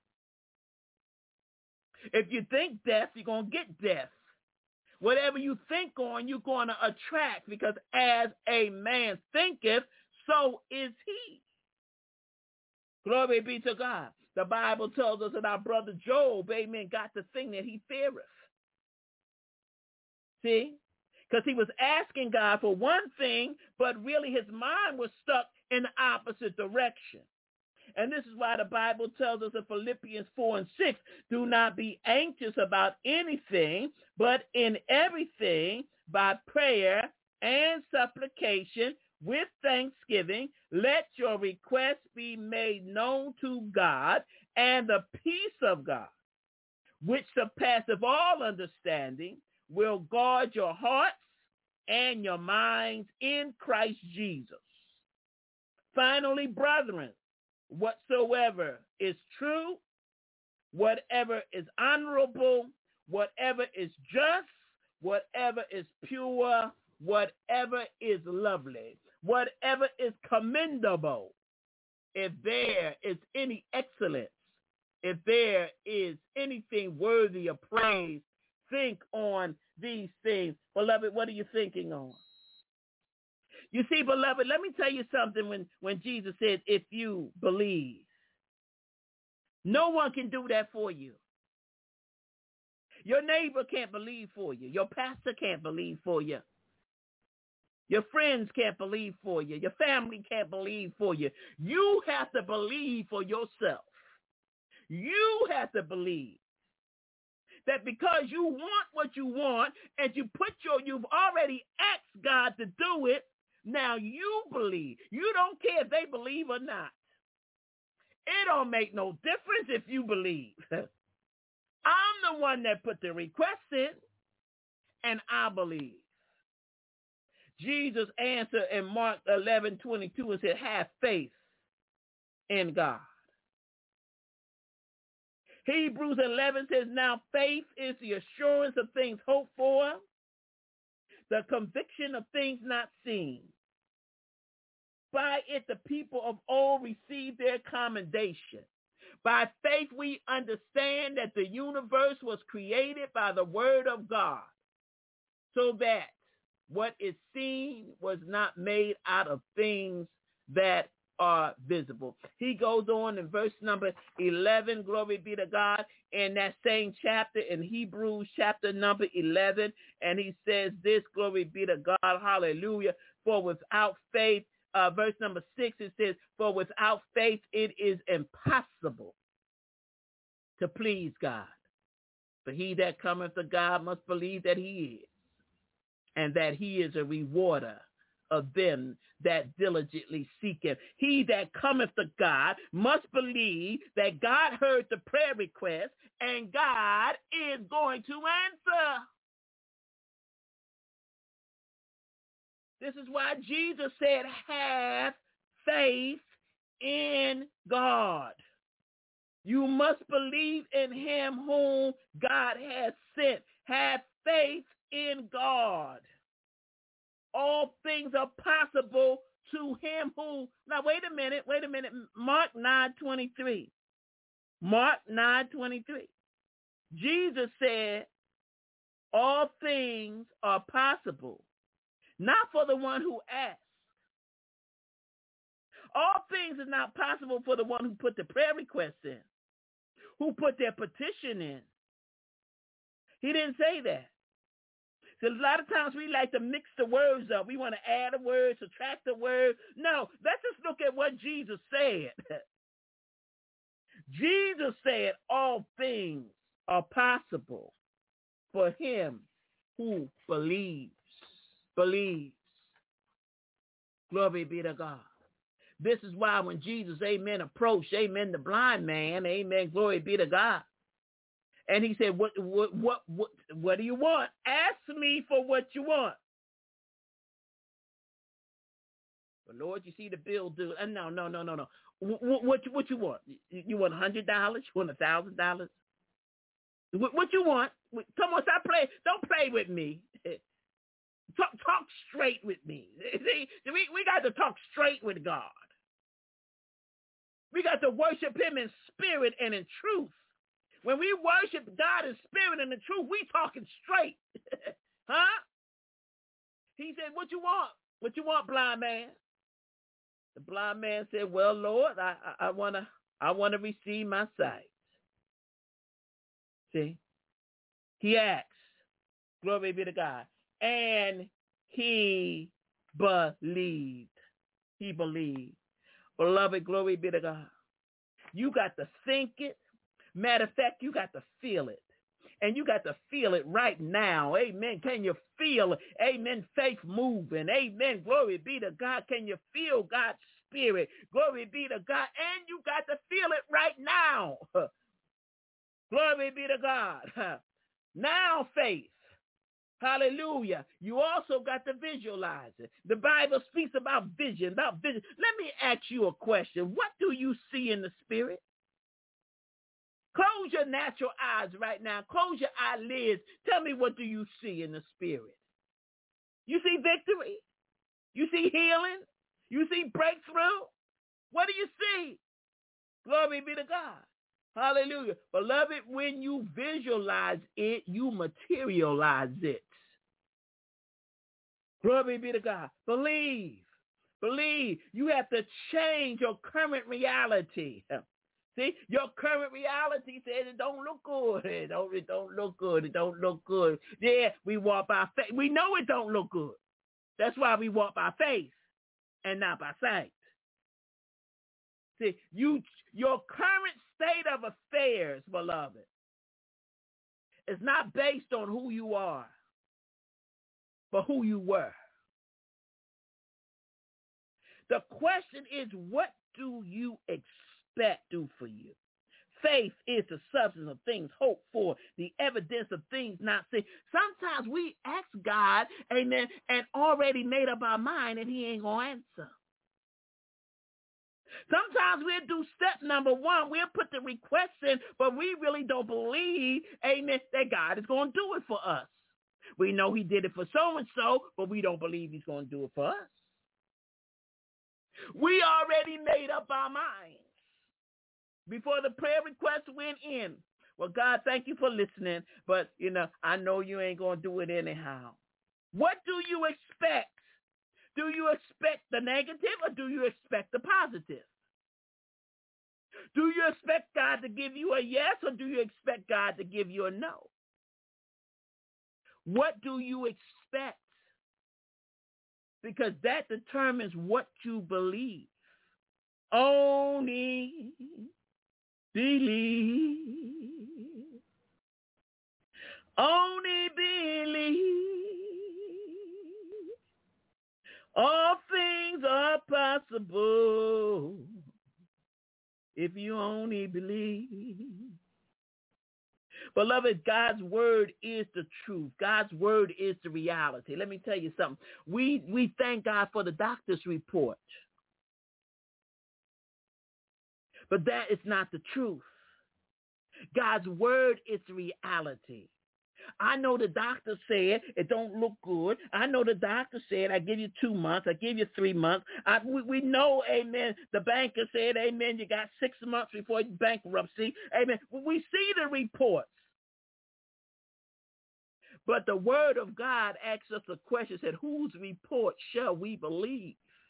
If you think death, you're going to get death. Whatever you think on, you're going to attract, because as a man thinketh, so is he. Glory be to God. The Bible tells us that our brother Job, amen, got the thing that he feareth. See? Because he was asking God for one thing, but really his mind was stuck in the opposite direction. And this is why the Bible tells us in Philippians four and six, do not be anxious about anything, but in everything by prayer and supplication with thanksgiving, let your requests be made known to God, and the peace of God, which surpasseth all understanding, will guard your hearts and your minds in Christ Jesus. Finally, brethren, whatsoever is true, whatever is honorable, whatever is just, whatever is pure, whatever is lovely, whatever is commendable, if there is any excellence, if there is anything worthy of praise, think on these things. Beloved, what are you thinking on? You see, beloved, let me tell you something when, when Jesus said, if you believe. No one can do that for you. Your neighbor can't believe for you. Your pastor can't believe for you. Your friends can't believe for you. Your family can't believe for you. You have to believe for yourself. You have to believe that because you want what you want and you put your, you've already asked God to do it, now you believe. You don't care if they believe or not. It don't make no difference if you believe. I'm the one that put the request in, and I believe. Jesus answered in Mark eleven twenty-two and said, have faith in God. Hebrews eleven says, now faith is the assurance of things hoped for, the conviction of things not seen. By it, the people of old received their commendation. By faith, we understand that the universe was created by the word of God, so that what is seen was not made out of things that are visible. He goes on in verse number eleven, glory be to God, in that same chapter in Hebrews chapter number eleven, and he says this, glory be to God, hallelujah, for without faith, uh, verse number six, it says, for without faith it is impossible to please God. For he that cometh to God must believe that he is, and that he is a rewarder of them that diligently seek him. He that cometh to God must believe that God heard the prayer request, and God is going to answer. This is why Jesus said, have faith in God. You must believe in him whom God has sent. Have faith in God. All things are possible to him who, now wait a minute, wait a minute, Mark nine twenty-three. Mark nine twenty-three. Jesus said, all things are possible, not for the one who asks. All things are not possible for the one who put the prayer request in, who put their petition in. He didn't say that. So a lot of times we like to mix the words up. We want to add a word, subtract a word. No, let's just look at what Jesus said. Jesus said all things are possible for him who believes. Believes. Glory be to God. This is why when Jesus, amen, approached, amen, the blind man, amen, glory be to God. And he said, what, what, what, what, what do you want? Ask me for what you want. But Lord, you see the bill do. Uh, no, no, no, no, no. What, what, what you want? You want a hundred dollars? You want a thousand dollars? What, what you want? Come on, stop playing. Don't play with me. Talk, talk straight with me. See, we, we got to talk straight with God. We got to worship him in spirit and in truth. When we worship God in spirit and in truth, we talking straight. Huh? He said, what you want? What you want, blind man? The blind man said, well, Lord, I, I, I want to I wanna receive my sight. See? He asked, glory be to God. And he believed. He believed. Beloved, glory be to God. You got to think it. Matter of fact, you got to feel it. And you got to feel it right now. Amen. Can you feel it? Amen. Faith moving. Amen. Glory be to God. Can you feel God's spirit? Glory be to God. And you got to feel it right now. Glory be to God. Now faith. Hallelujah. You also got to visualize it. The Bible speaks about vision, about vision. Let me ask you a question. What do you see in the spirit? Close your natural eyes right now. Close your eyelids. Tell me, what do you see in the spirit? You see victory? You see healing? You see breakthrough? What do you see? Glory be to God. Hallelujah. Beloved, when you visualize it, you materialize it. Glory be to God. Believe. Believe. You have to change your current reality. See, your current reality says it don't look good. It don't, it don't look good. It don't look good. Yeah, we walk by faith. We know it don't look good. That's why we walk by faith and not by sight. See, you, your current state of affairs, beloved, is not based on who you are, but who you were. The question is, what do you expect do for you? Faith is the substance of things hoped for, the evidence of things not seen. Sometimes we ask God, amen, and already made up our mind, and he ain't going to answer. Sometimes we'll do step number one. We'll put the request in, but we really don't believe, amen, that God is going to do it for us. We know he did it for so-and-so, but we don't believe he's going to do it for us. We already made up our minds before the prayer request went in. Well, God, thank you for listening, but, you know, I know you ain't going to do it anyhow. What do you expect? Do you expect the negative or do you expect the positive? Do you expect God to give you a yes or do you expect God to give you a no? What do you expect? Because that determines what you believe. Only believe. Only believe. All things are possible if you only believe. Beloved, God's word is the truth. God's word is the reality. Let me tell you something. We we thank God for the doctor's report. But that is not the truth. God's word is the reality. I know the doctor said it don't look good. I know the doctor said I give you two months. I give you three months. I, we, we know, amen, the banker said, amen, you got six months before bankruptcy. Amen. We see the reports. But the word of God asks us a question, said, whose report shall we believe?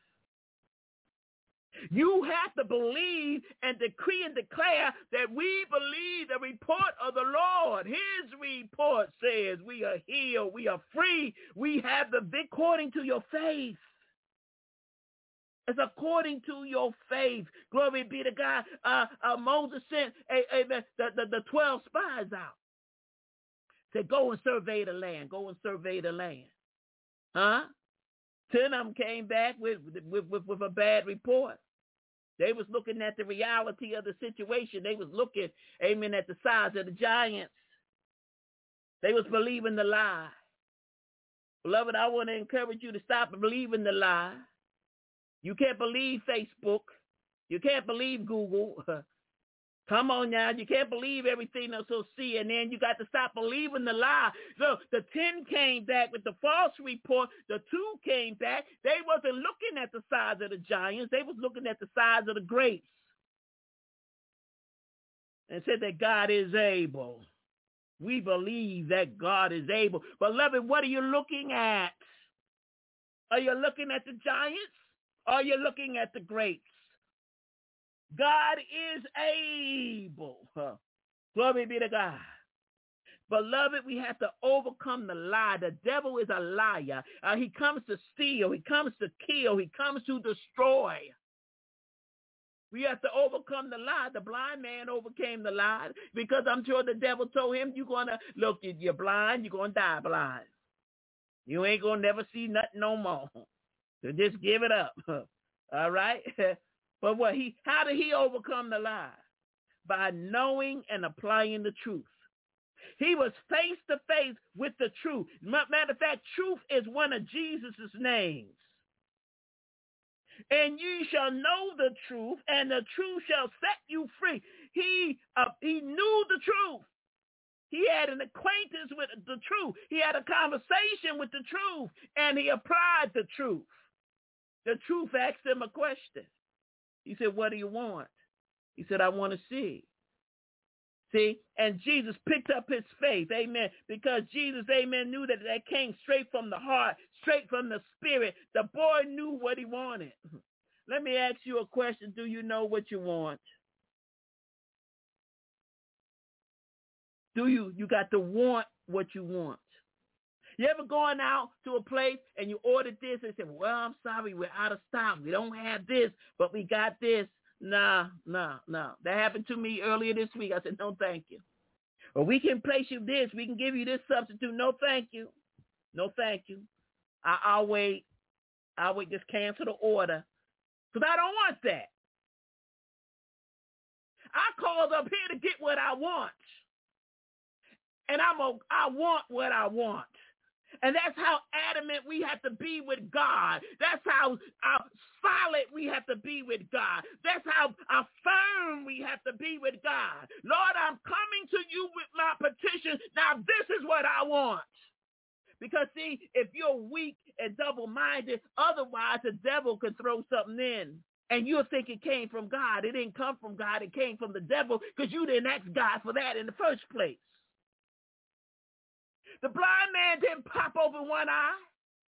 You have to believe and decree and declare that we believe the report of the Lord. His report says we are healed, we are free, we have the victory according to your faith. It's according to your faith. Glory be to God. Uh, uh, Moses sent a, a, the, the, the twelve spies out. Said, go and survey the land. Go and survey the land. Huh? Ten of them came back with, with, with, with a bad report. They was looking at the reality of the situation. They was looking, amen, at the size of the giants. They was believing the lie. Beloved, I want to encourage you to stop believing the lie. You can't believe Facebook. You can't believe Google. Come on now. You can't believe everything that's on C N N. You got to stop believing the lie. So the ten came back with the false report. The two came back. They wasn't looking at the size of the giants. They was looking at the size of the grapes. And said that God is able. We believe that God is able. Beloved, what are you looking at? Are you looking at the giants? Or are you looking at the grapes? God is able. Huh. Glory be to God. Beloved, we have to overcome the lie. The devil is a liar. Uh, he comes to steal. He comes to kill. He comes to destroy. We have to overcome the lie. The blind man overcame the lie because I'm sure the devil told him, you're going to, look, you're blind, you're going to die blind. You ain't going to never see nothing no more. So just give it up. All right? But what he, how did he overcome the lie? By knowing and applying the truth. He was face to face with the truth. Matter of fact, truth is one of Jesus' names. And you shall know the truth, and the truth shall set you free. He uh, he knew the truth. He had an acquaintance with the truth. He had a conversation with the truth, and he applied the truth. The truth asked him a question. He said, what do you want? He said, I want to see. See, and Jesus picked up his faith, amen, because Jesus, amen, knew that that came straight from the heart, straight from the spirit. The boy knew what he wanted. Let me ask you a question. Do you know what you want? Do you? You got to want what you want. You ever gone out to a place and you ordered this and said, well, I'm sorry, we're out of stock. We don't have this, but we got this. Nah, nah, nah. That happened to me earlier this week. I said, no, thank you. Or we can place you this. We can give you this substitute. No, thank you. No, thank you. I, I'll wait. I'll wait. Just cancel the order because I don't want that. I called up here to get what I want. And I'm a, I want what I want. And that's how adamant we have to be with God. That's how, how solid we have to be with God. That's how, how firm we have to be with God. Lord, I'm coming to you with my petition. Now this is what I want. Because see, if you're weak and double-minded, otherwise the devil can throw something in. And you'll think it came from God. It didn't come from God. It came from the devil because you didn't ask God for that in the first place. The blind man didn't pop open one eye.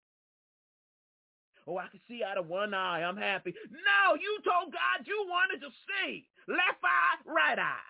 Oh, I can see out of one eye. I'm happy. No, you told God you wanted to see. Left eye, right eye.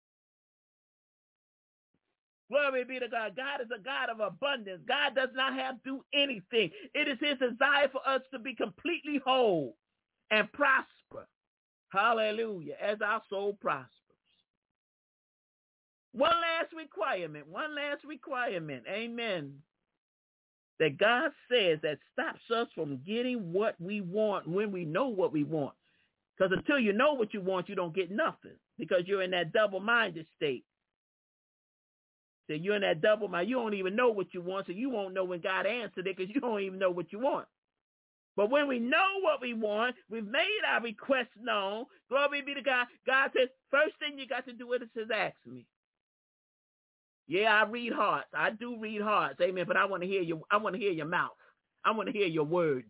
Glory be to God. God is a God of abundance. God does not have to do anything. It is his desire for us to be completely whole and prosper. Hallelujah. As our soul prospers. One last requirement, one last requirement, amen, that God says that stops us from getting what we want when we know what we want. Because until you know what you want, you don't get nothing because you're in that double-minded state. So you're in that double mind. You don't even know what you want, so you won't know when God answered it because you don't even know what you want. But when we know what we want, we've made our request known. Glory be to God. God says, first thing you got to do is says, ask me. Yeah, I read hearts. I do read hearts. Amen. But I want to hear you. I want to hear your mouth. I want to hear your words.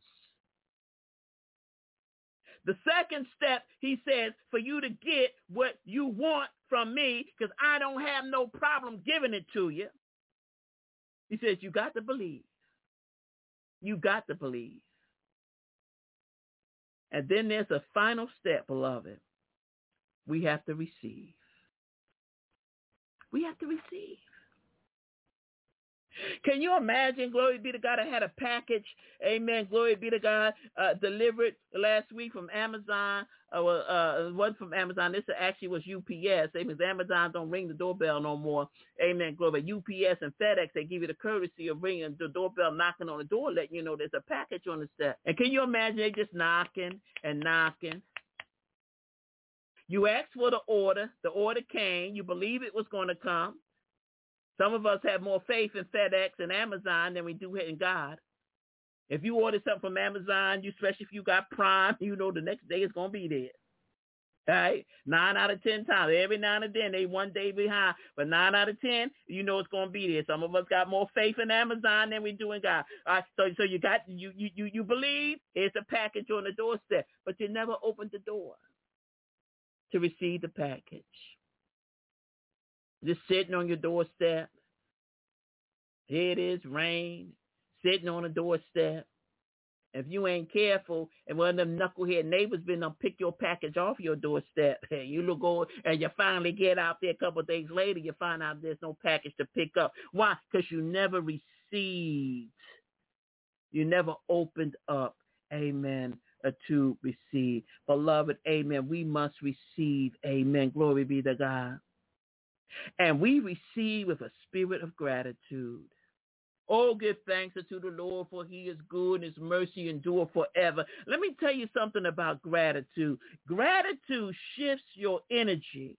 The second step, he says, for you to get what you want from me, because I don't have no problem giving it to you. He says, you got to believe. You got to believe. And then there's a final step, beloved. We have to receive. We have to receive. Can you imagine, glory be to God, I had a package, amen, glory be to God, uh, delivered last week from Amazon. Uh, uh, it wasn't from Amazon. This actually was U P S. Amen. Amazon don't ring the doorbell no more. Amen, glory. U P S and FedEx, they give you the courtesy of ringing the doorbell, knocking on the door, letting you know there's a package on the step. And can you imagine they just knocking and knocking? You asked for the order. The order came. You believe it was going to come. Some of us have more faith in FedEx and Amazon than we do in God. If you order something from Amazon, you especially if you got Prime, you know the next day it's going to be there. All right? Nine out of ten times. Every now and then, they one day behind. But nine out of ten, you know it's going to be there. Some of us got more faith in Amazon than we do in God. All right? So, so you got you, you, you, you believe it's a package on the doorstep, but you never opened the door to receive the package. Just sitting on your doorstep. Here it is, rain, sitting on the doorstep. If you ain't careful, and one of them knucklehead neighbors been to pick your package off your doorstep, and you look over, and you finally get out there a couple of days later, you find out there's no package to pick up. Why? Because you never received. You never opened up, amen, uh, to receive. Beloved, amen, we must receive, amen. Glory be to God. And we receive with a spirit of gratitude. Oh, give thanks unto the Lord, for he is good and his mercy endure forever. Let me tell you something about gratitude. Gratitude shifts your energy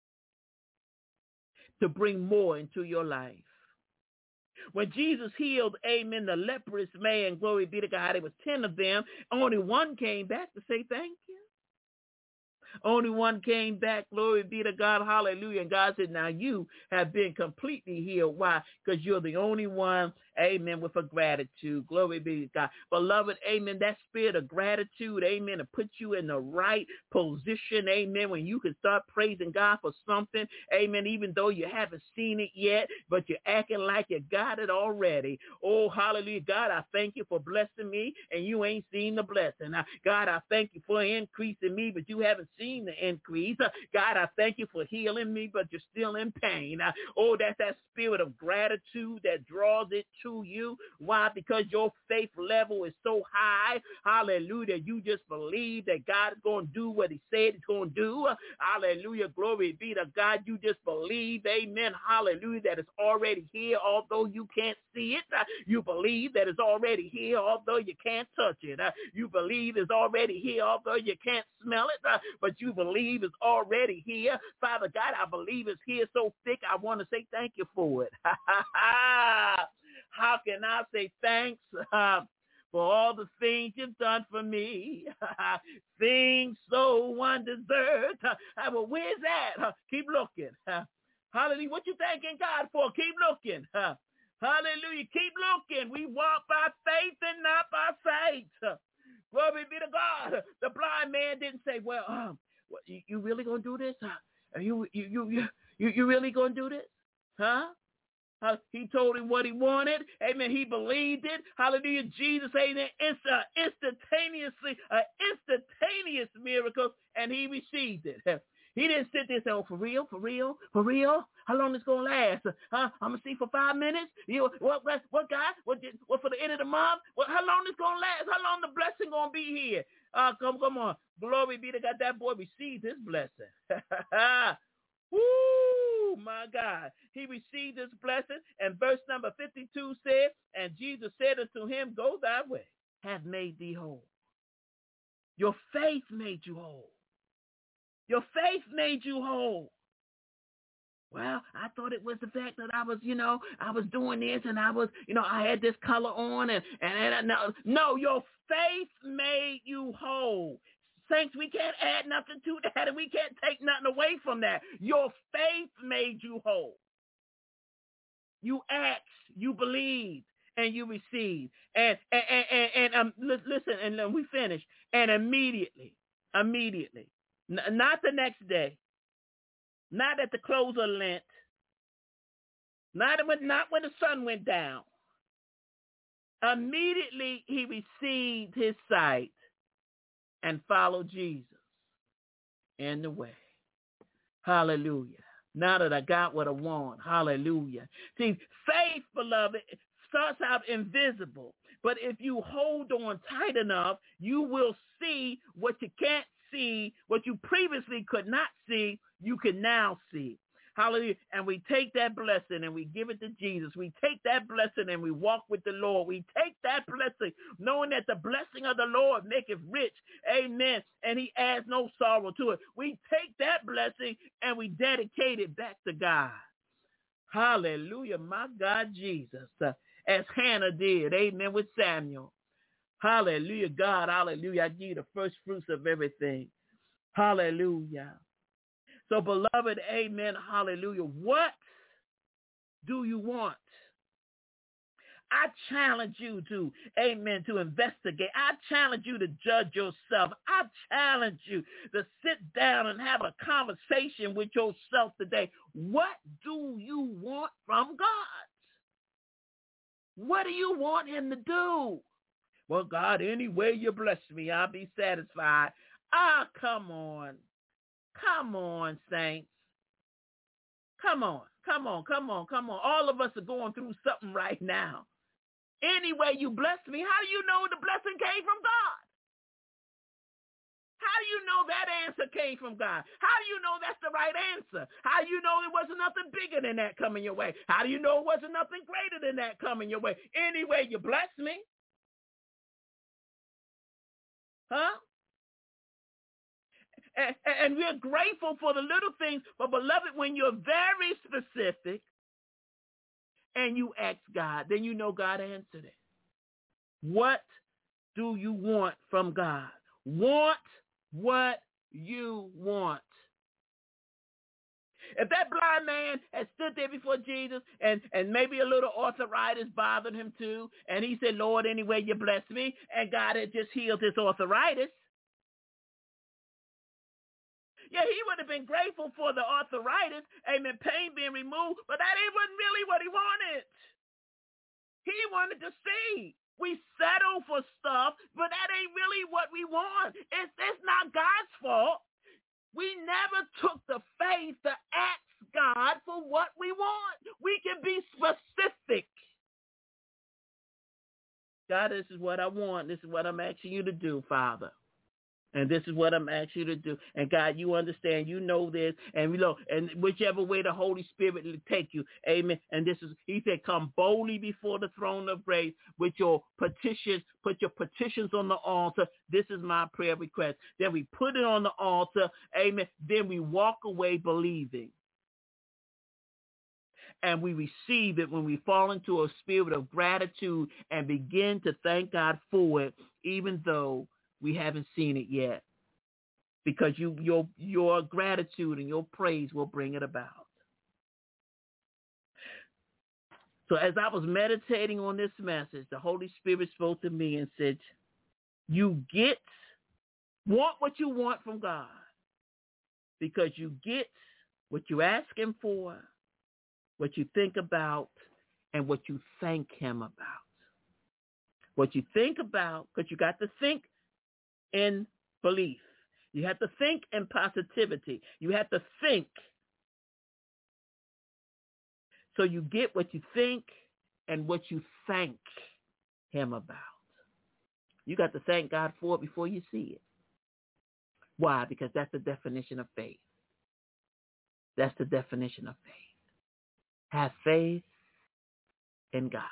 to bring more into your life. When Jesus healed, amen, the leprous man, glory be to God, there was ten of them. Only one came back to say thank you. Only one came back, glory be to God, hallelujah. And God said, now you have been completely healed. Why? Because you're the only one, amen, with a gratitude. Glory be to God. Beloved, amen, that spirit of gratitude, amen, to put you in the right position, amen, when you can start praising God for something, amen, even though you haven't seen it yet, but you're acting like you got it already. Oh, hallelujah. God, I thank you for blessing me, and you ain't seen the blessing. Now, God, I thank you for increasing me, but you haven't seen the increase. Uh, God, I thank you for healing me, but you're still in pain. Uh, oh, that's that spirit of gratitude that draws it to you. Why? Because your faith level is so high. Hallelujah. You just believe that God is going to do what he said he's going to do. Uh, hallelujah. Glory be to God. You just believe, amen. Hallelujah, that it's already here, although you can't see it. Uh, you believe that it's already here, although you can't touch it. Uh, you believe it's already here, although you can't smell it. Uh, but you believe it's already here. Father God, I believe it's here so thick, I want to say thank you for it. How can I say thanks uh, for all the things you've done for me? Things so undeserved. Uh, well, where's that? Uh, keep looking. Uh, hallelujah. What you thanking God for? Keep looking. Uh, hallelujah. Keep looking. We walk by faith and not by sight. Uh, Glory be to God. The blind man didn't say, well, um, what, you, you really going to do this? Are you, you, you, you, you really going to do this? Huh? Uh, he told him what he wanted. Amen. He believed it. Hallelujah. Jesus, amen. It's a instantaneously, an instantaneous miracle, and he received it. He didn't sit there and say, oh, for real, for real, for real? How long is going to last? Huh? I'm going to see for five minutes? You, what, what, what God? What, what, for the end of the month? What, how long is going to last? How long the blessing going to be here? Uh, come, come on. Glory be to God. That boy received his blessing. Woo, my God. He received this blessing, and verse number fifty-two said, and Jesus said unto him, go thy way, hath made thee whole. Your faith made you whole. Your faith made you whole. Well, I thought it was the fact that I was, you know, I was doing this and I was, you know, I had this color on and, and, and no, no, your faith made you whole. Saints, we can't add nothing to that and we can't take nothing away from that. Your faith made you whole. You asked, you believed, and you received. And, and, and, and um, listen, and then we finish. And immediately, immediately, n- not the next day, not at the close of Lent, not when, not when the sun went down. Immediately he received his sight and followed Jesus in the way. Hallelujah. Now that I got what I want. Hallelujah. See, faith, beloved, starts out invisible. But if you hold on tight enough, you will see what you can't see, what you previously could not see, you can now see. Hallelujah. And we take that blessing and we give it to Jesus. We take that blessing and we walk with the Lord. We take that blessing knowing that the blessing of the Lord maketh rich. Amen. And he adds no sorrow to it. We take that blessing and we dedicate it back to God. Hallelujah. My God, Jesus. Uh, as Hannah did. Amen. With Samuel. Hallelujah. God, hallelujah. I give you the first fruits of everything. Hallelujah. So, beloved, amen, hallelujah. What do you want? I challenge you to, amen, to investigate. I challenge you to judge yourself. I challenge you to sit down and have a conversation with yourself today. What do you want from God? What do you want him to do? Well, God, any way you bless me, I'll be satisfied. Ah, come on. Come on, saints. Come on, come on, come on, come on. All of us are going through something right now. Any way you bless me, how do you know the blessing came from God? How do you know that answer came from God? How do you know that's the right answer? How do you know there wasn't nothing bigger than that coming your way? How do you know it wasn't nothing greater than that coming your way? Any way you bless me. Huh? And, and we're grateful for the little things, but beloved, when you're very specific and you ask God, then you know God answered it. What do you want from God? Want what you want. If that blind man had stood there before Jesus and, and maybe a little arthritis bothered him too, and he said, Lord, any way you bless me, and God had just healed his arthritis, yeah, he would have been grateful for the arthritis, amen, pain being removed, but that ain't wasn't really what he wanted. He wanted to see. We settle for stuff, but that ain't really what we want. It's, it's not God's fault. We never took the faith to ask God for what we want. We can be specific. God, this is what I want. This is what I'm asking you to do, Father. And this is what I'm asking you to do. And God, you understand, you know this, and you know, and whichever way the Holy Spirit will take you, amen. And this is, he said, come boldly before the throne of grace with your petitions, put your petitions on the altar. This is my prayer request. Then we put it on the altar, amen. Then we walk away believing. And we receive it when we fall into a spirit of gratitude and begin to thank God for it, even though we haven't seen it yet, because you, your, your gratitude and your praise will bring it about. So as I was meditating on this message, the Holy Spirit spoke to me and said, you get, want what you want from God, because you get what you ask him for, what you think about, and what you thank him about. What you think about, because you got to think in belief. You have to think in positivity. You have to think. So you get what you think and what you thank him about. You got to thank God for it before you see it. Why? Because that's the definition of faith. That's the definition of faith. Have faith in God.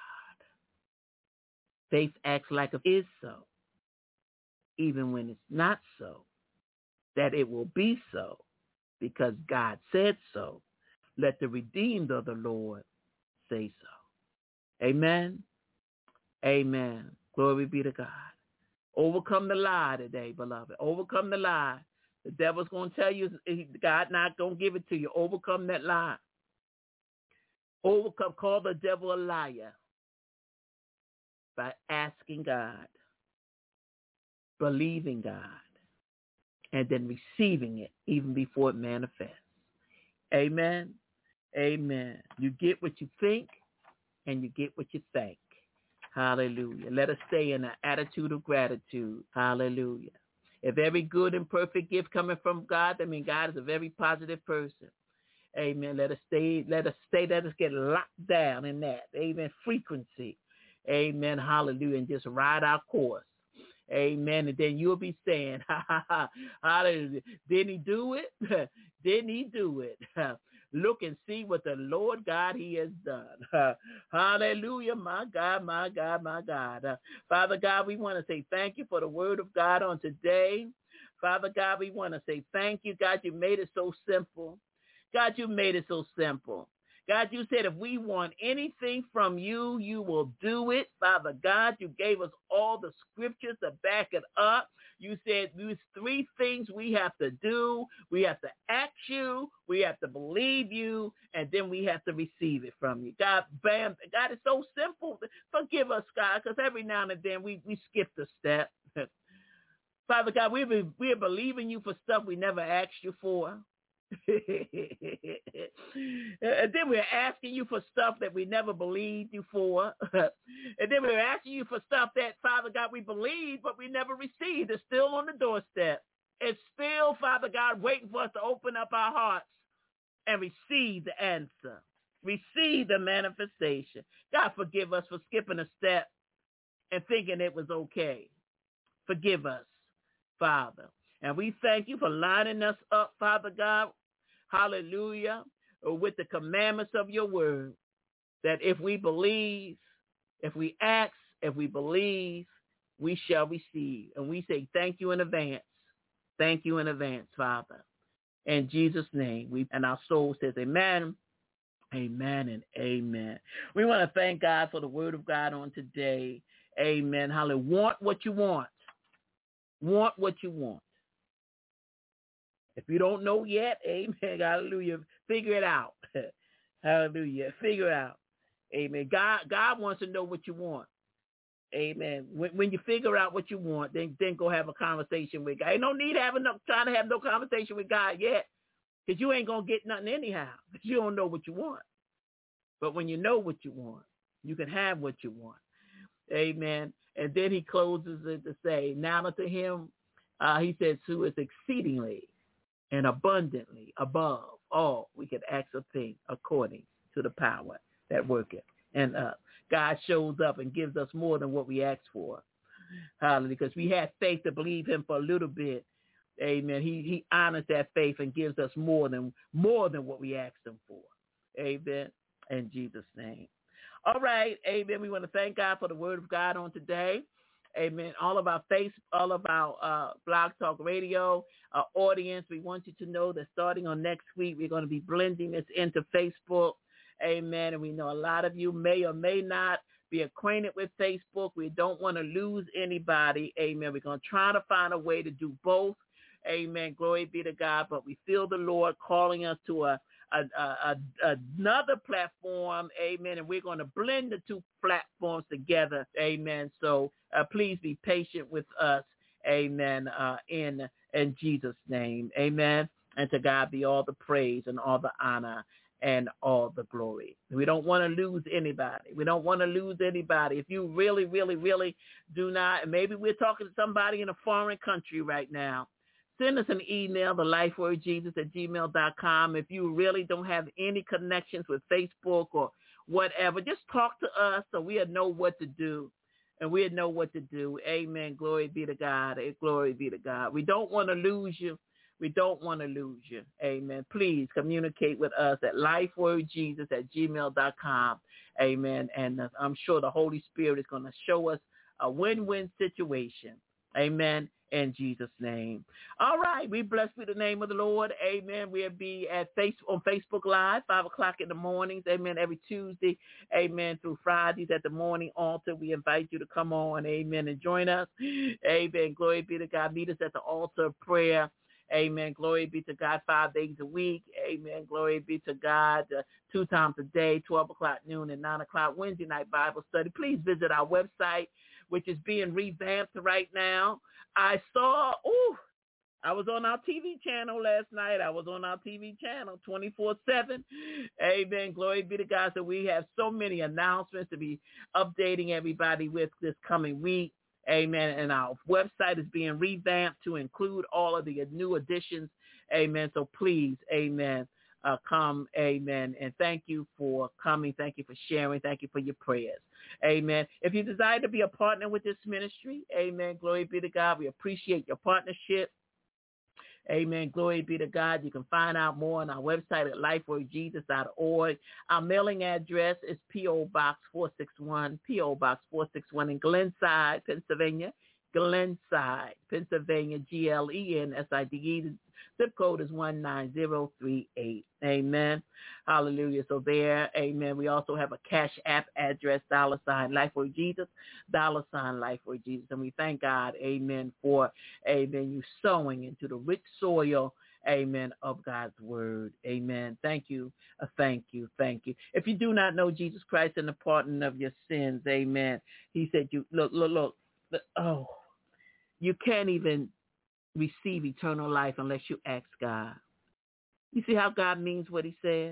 Faith acts like it is so, even when it's not so, that it will be so, because God said so. Let the redeemed of the Lord say so. Amen. Amen. Glory be to God. Overcome the lie today, beloved. Overcome the lie. The devil's going to tell you God not going to give it to you. Overcome that lie. Overcome, call the devil a liar by asking God, believing God, and then receiving it even before it manifests. Amen. Amen. You get what you think, and you get what you think. Hallelujah. Let us stay in an attitude of gratitude. Hallelujah. If every good and perfect gift coming from God, that means God is a very positive person. Amen. Let us stay, let us stay, let us get locked down in that. Amen. Frequency. Amen. Hallelujah. And just ride our course. Amen. And then you'll be saying, ha, ha, ha, hallelujah. Didn't he do it? Didn't he do it? Look and see what the Lord God he has done. Hallelujah. My God, my God, my God. Uh, Father God, we want to say thank you for the word of God on today. Father God, we want to say thank you. God, you made it so simple. God, you made it so simple. God, you said if we want anything from you, you will do it. Father God, you gave us all the scriptures to back it up. You said these three things we have to do. We have to ask you, we have to believe you, and then we have to receive it from you. God, bam, God, it's so simple. Forgive us, God, because every now and then we, we skip the step. Father God, we be, we are believing you for stuff we never asked you for. And then we're asking you for stuff that we never believed you for. And then we're asking you for stuff that, Father God, we believe, but we never received. It's still on the doorstep. It's still, Father God, waiting for us to open up our hearts and receive the answer. Receive the manifestation. God, forgive us for skipping a step and thinking it was okay. Forgive us, Father. And we thank you for lining us up, Father God, hallelujah, with the commandments of your word, that if we believe, if we ask, if we believe, we shall receive. And we say thank you in advance. Thank you in advance, Father. In Jesus' name, we and our soul says amen, amen, and amen. We want to thank God for the word of God on today. Amen. Hallelujah. Want what you want. Want what you want. If you don't know yet, amen, hallelujah, figure it out. Hallelujah, figure it out. Amen. God God wants to know what you want. Amen. When, when you figure out what you want, then, then go have a conversation with God. Ain't no need having no, trying to have no conversation with God yet, because you ain't going to get nothing anyhow, because you don't know what you want. But when you know what you want, you can have what you want. Amen. And then he closes it to say, now unto him, uh, he says, who is exceedingly and abundantly above all we can ask a thing according to the power that worketh in us. God shows up and gives us more than what we ask for. Hallelujah. Because we have faith to believe him for a little bit. Amen. He he honors that faith and gives us more than more than what we asked him for. Amen. In Jesus' name. All right. Amen. We want to thank God for the word of God on today. Amen. All of our face, all of our uh, Blog Talk Radio uh, audience, we want you to know that starting on next week, we're going to be blending this into Facebook. Amen. And we know a lot of you may or may not be acquainted with Facebook. We don't want to lose anybody. Amen. We're going to try to find a way to do both. Amen. Glory be to God. But we feel the Lord calling us to a A, a, a, another platform, amen, and we're going to blend the two platforms together, amen. So uh, please be patient with us, amen, uh, in in Jesus' name, amen. And to God be all the praise and all the honor and all the glory. We don't want to lose anybody. We don't want to lose anybody. If you really, really, really do not, and maybe we're talking to somebody in a foreign country right now, send us an email, the lifewordjesus at gmail dot com. If you really don't have any connections with Facebook or whatever, just talk to us so we'll know what to do. And we'll know what to do. Amen. Glory be to God. Glory be to God. We don't want to lose you, We don't want to lose you. Amen. Please communicate with us at lifewordjesus at gmail dot com. Amen. And uh, I'm sure the Holy Spirit is going to show us a win-win situation. Amen. In Jesus' name. All right. We bless with the name of the Lord. Amen. We'll be at face on Facebook Live, five o'clock in the mornings. Amen. Every Tuesday. Amen. Through Fridays at the morning altar. We invite you to come on. Amen. And join us. Amen. Glory be to God. Meet us at the altar of prayer. Amen. Glory be to God five days a week. Amen. Glory be to God uh, two times a day, twelve o'clock noon and nine o'clock Wednesday night Bible study. Please visit our website, which is being revamped right now. I saw, ooh, I was on our T V channel last night. I was on our T V channel twenty-four seven. Amen. Glory be to God. So we have so many announcements to be updating everybody with this coming week. Amen. And our website is being revamped to include all of the new additions. Amen. So please, amen, uh, come. Amen. And thank you for coming. Thank you for sharing. Thank you for your prayers. Amen. If you desire to be a partner with this ministry, amen, glory be to God. We appreciate your partnership. Amen. Glory be to God. You can find out more on our website at life word jesus dot org. Our mailing address is P O. Box four sixty-one, P O. Box four sixty-one in Glenside, Pennsylvania. Glenside, Pennsylvania, G L E N S I D E. The zip code is one nine zero three eight. Amen. Hallelujah. So there, amen. We also have a Cash App address, dollar sign, Life Word Jesus, dollar sign, Life Word Jesus. And we thank God, amen, for, amen, you sowing into the rich soil, amen, of God's word. Amen. Thank you. Uh, thank you. Thank you. If you do not know Jesus Christ and the pardon of your sins, amen. He said, you look, look, look, look oh, you can't even receive eternal life unless you ask God. You see how God means what he says?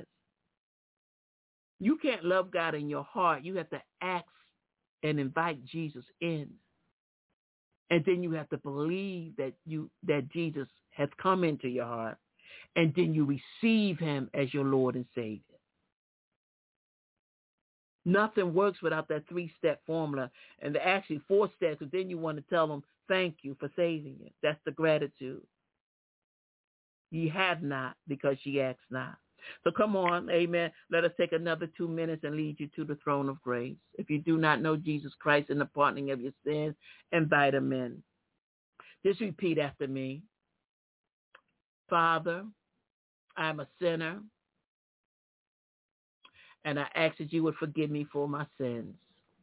You can't love God in your heart. You have to ask and invite Jesus in. And then you have to believe that you that Jesus has come into your heart. And then you receive him as your Lord and Savior. Nothing works without that three-step formula. And the actually four steps, but then you want to tell them, thank you for saving you. That's the gratitude. Ye have not because ye ask not. So come on, amen. Let us take another two minutes and lead you to the throne of grace. If you do not know Jesus Christ and the pardoning of your sins, invite him in. Just repeat after me. Father, I am a sinner, and I ask that you would forgive me for my sins.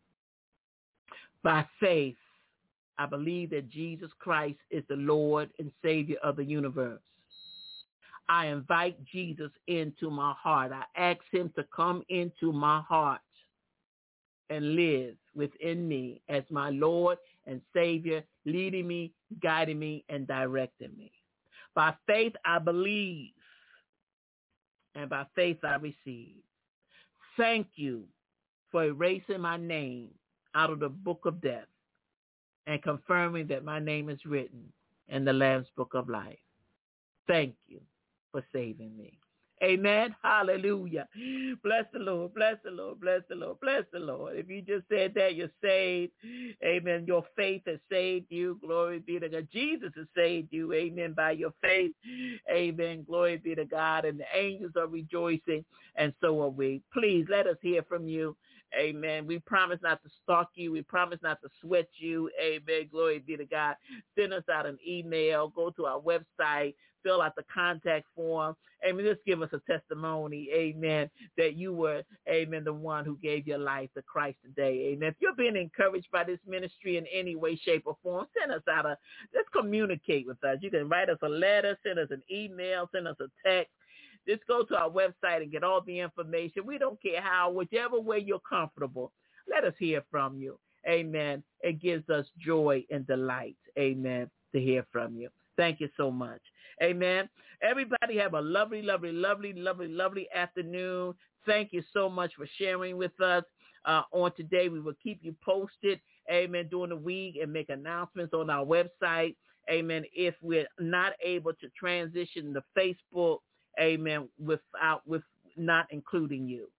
By faith, I believe that Jesus Christ is the Lord and Savior of the universe. I invite Jesus into my heart. I ask him to come into my heart and live within me as my Lord and Savior, leading me, guiding me, and directing me. By faith, I believe, and by faith, I receive. Thank you for erasing my name out of the book of death and confirming that my name is written in the Lamb's book of life. Thank you for saving me. Amen. Hallelujah. Bless the Lord. Bless the Lord. Bless the Lord. Bless the Lord. If you just said that, you're saved. Amen. Your faith has saved you. Glory be to God. Jesus has saved you. Amen. By your faith. Amen. Glory be to God. And the angels are rejoicing, and so are we. Please let us hear from you. Amen. We promise not to stalk you. We promise not to sweat you. Amen. Glory be to God. Send us out an email. Go to our website. Fill out the contact form. Amen. Just give us a testimony. Amen. That you were, amen, the one who gave your life to Christ today. Amen. If you're being encouraged by this ministry in any way, shape, or form, send us out a, just communicate with us. You can write us a letter, send us an email, send us a text. Just go to our website and get all the information. We don't care how, whichever way you're comfortable. Let us hear from you. Amen. It gives us joy and delight. Amen. To hear from you. Thank you so much. Amen. Everybody have a lovely, lovely, lovely, lovely, lovely afternoon. Thank you so much for sharing with us uh, on today. We will keep you posted, amen, during the week and make announcements on our website. Amen. If we're not able to transition to Facebook, amen, without, with not including you.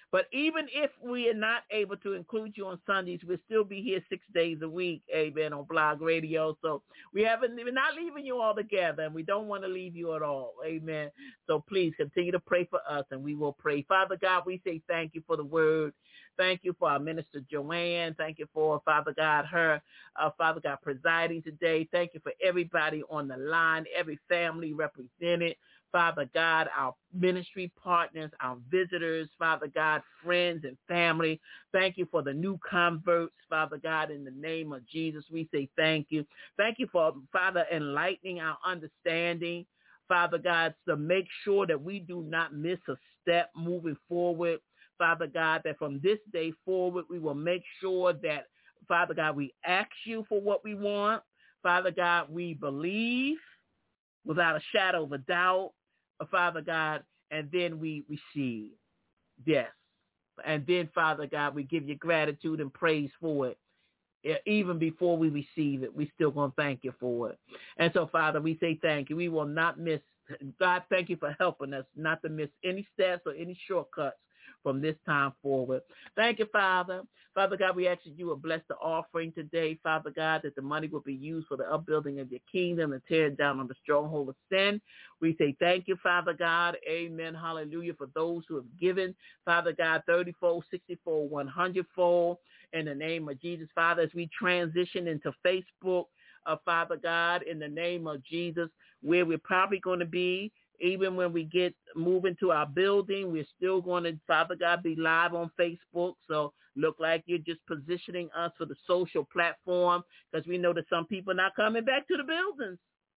But even if we are not able to include you on Sundays, we'll still be here six days a week, amen, on Blog Radio. So we haven't, we're not leaving you all together, and we don't want to leave you at all, amen. So please continue to pray for us, and we will pray. Father God, we say thank you for the word. Thank you for our minister, Joanne. Thank you for, Father God, her, uh, Father God, presiding today. Thank you for everybody on the line, every family represented. Father God, our ministry partners, our visitors, Father God, friends and family. Thank you for the new converts, Father God, in the name of Jesus. We say thank you. Thank you for, Father, enlightening our understanding, Father God, to make sure that we do not miss a step moving forward. Father God, that from this day forward, we will make sure that, Father God, we ask you for what we want. Father God, we believe without a shadow of a doubt. Father God, and then we receive. Yes. And then, Father God, we give you gratitude and praise for it. Even before we receive it, we still going to thank you for it. And so, Father, we say thank you. We will not miss. God, thank you for helping us not to miss any steps or any shortcuts from this time forward. Thank you, Father. Father God, we ask that you will bless the offering today, Father God, that the money will be used for the upbuilding of your kingdom and tearing down on the stronghold of sin. We say thank you, Father God. Amen. Hallelujah. For those who have given, Father God, thirty-fold, sixty-fold, one hundred-fold in the name of Jesus. Father, as we transition into Facebook, uh, Father God, in the name of Jesus, where we're probably going to be, even when we get move into our building, we're still going to, Father God, be live on Facebook. So look like you're just positioning us for the social platform, because we know that some people are not coming back to the buildings.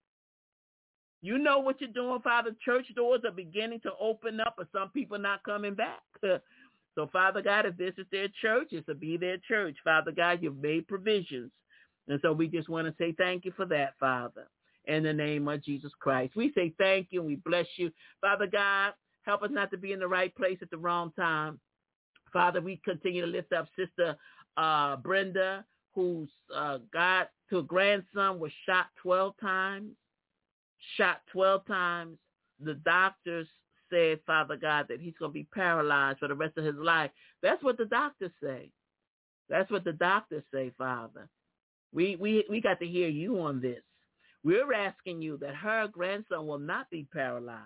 You know what you're doing, Father. Church doors are beginning to open up, but some people are not coming back. So, Father God, if this is their church, it's to be their church. Father God, you've made provisions. And so we just want to say thank you for that, Father. In the name of Jesus Christ. We say thank you and we bless you. Father God, help us not to be in the right place at the wrong time. Father, we continue to lift up Sister uh, Brenda, whose uh, God to a grandson was shot twelve times. Shot twelve times. The doctors said, Father God, that he's going to be paralyzed for the rest of his life. That's what the doctors say. That's what the doctors say, Father. We we we got to hear you on this. We're asking you that her grandson will not be paralyzed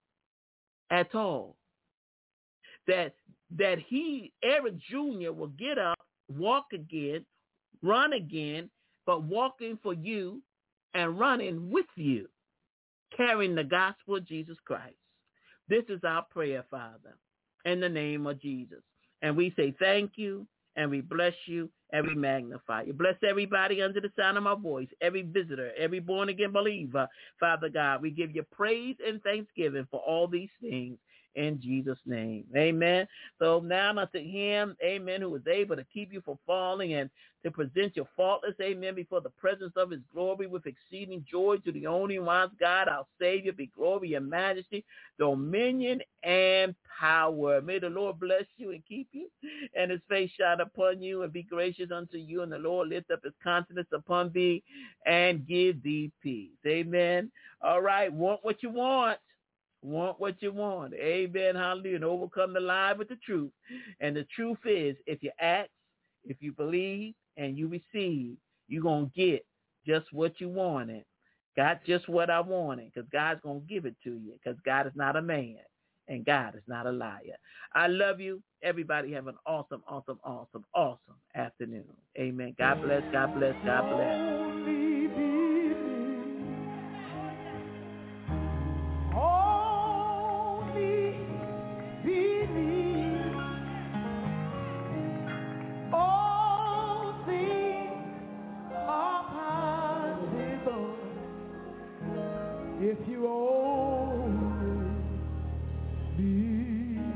at all. That that he, Eric Junior, will get up, walk again, run again, but walking for you and running with you, carrying the gospel of Jesus Christ. This is our prayer, Father, in the name of Jesus. And we say thank you, and we bless you, and we magnify you. Bless everybody under the sound of my voice, every visitor, every born-again believer. Father God, we give you praise and thanksgiving for all these things in Jesus' name. Amen. So now unto him, amen, who is able to keep you from falling and to present your faultless, amen, before the presence of his glory with exceeding joy, to the only wise God, our Savior, be glory and majesty, dominion and power. May the Lord bless you and keep you, and his face shine upon you and be gracious unto you, and the Lord lift up his countenance upon thee and give thee peace. Amen. All right. Want what you want. Want what you want. Amen. Hallelujah. And overcome the lie with the truth. And the truth is, if you ask, if you believe, and you receive, you're going to get just what you wanted. Got just what I wanted, because God's going to give it to you, because God is not a man, and God is not a liar. I love you. Everybody have an awesome, awesome, awesome, awesome afternoon. Amen. God bless, God bless, God bless. If you only believe,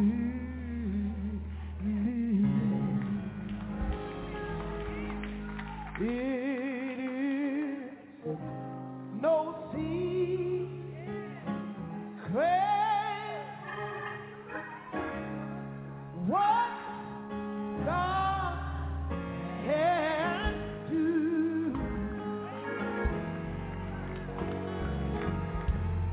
it is no secret what God can do.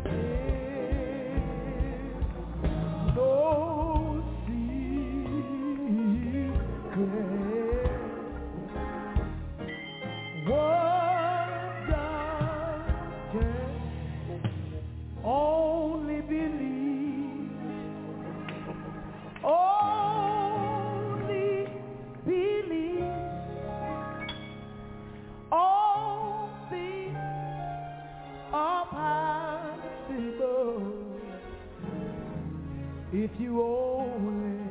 If you only,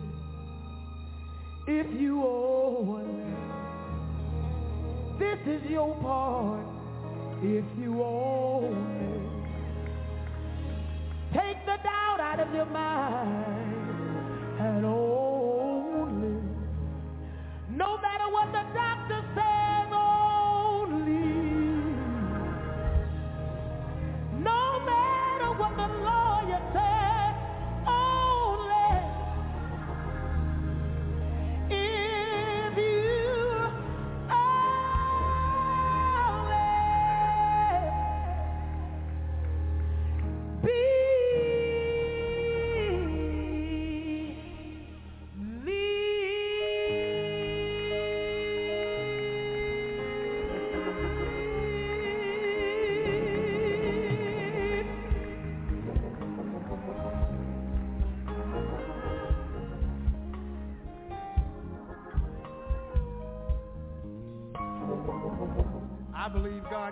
if you only, this is your part. If you only take the doubt out of your mind, and only, no matter what the doctor says, only, no matter what the lawyer says. I believe God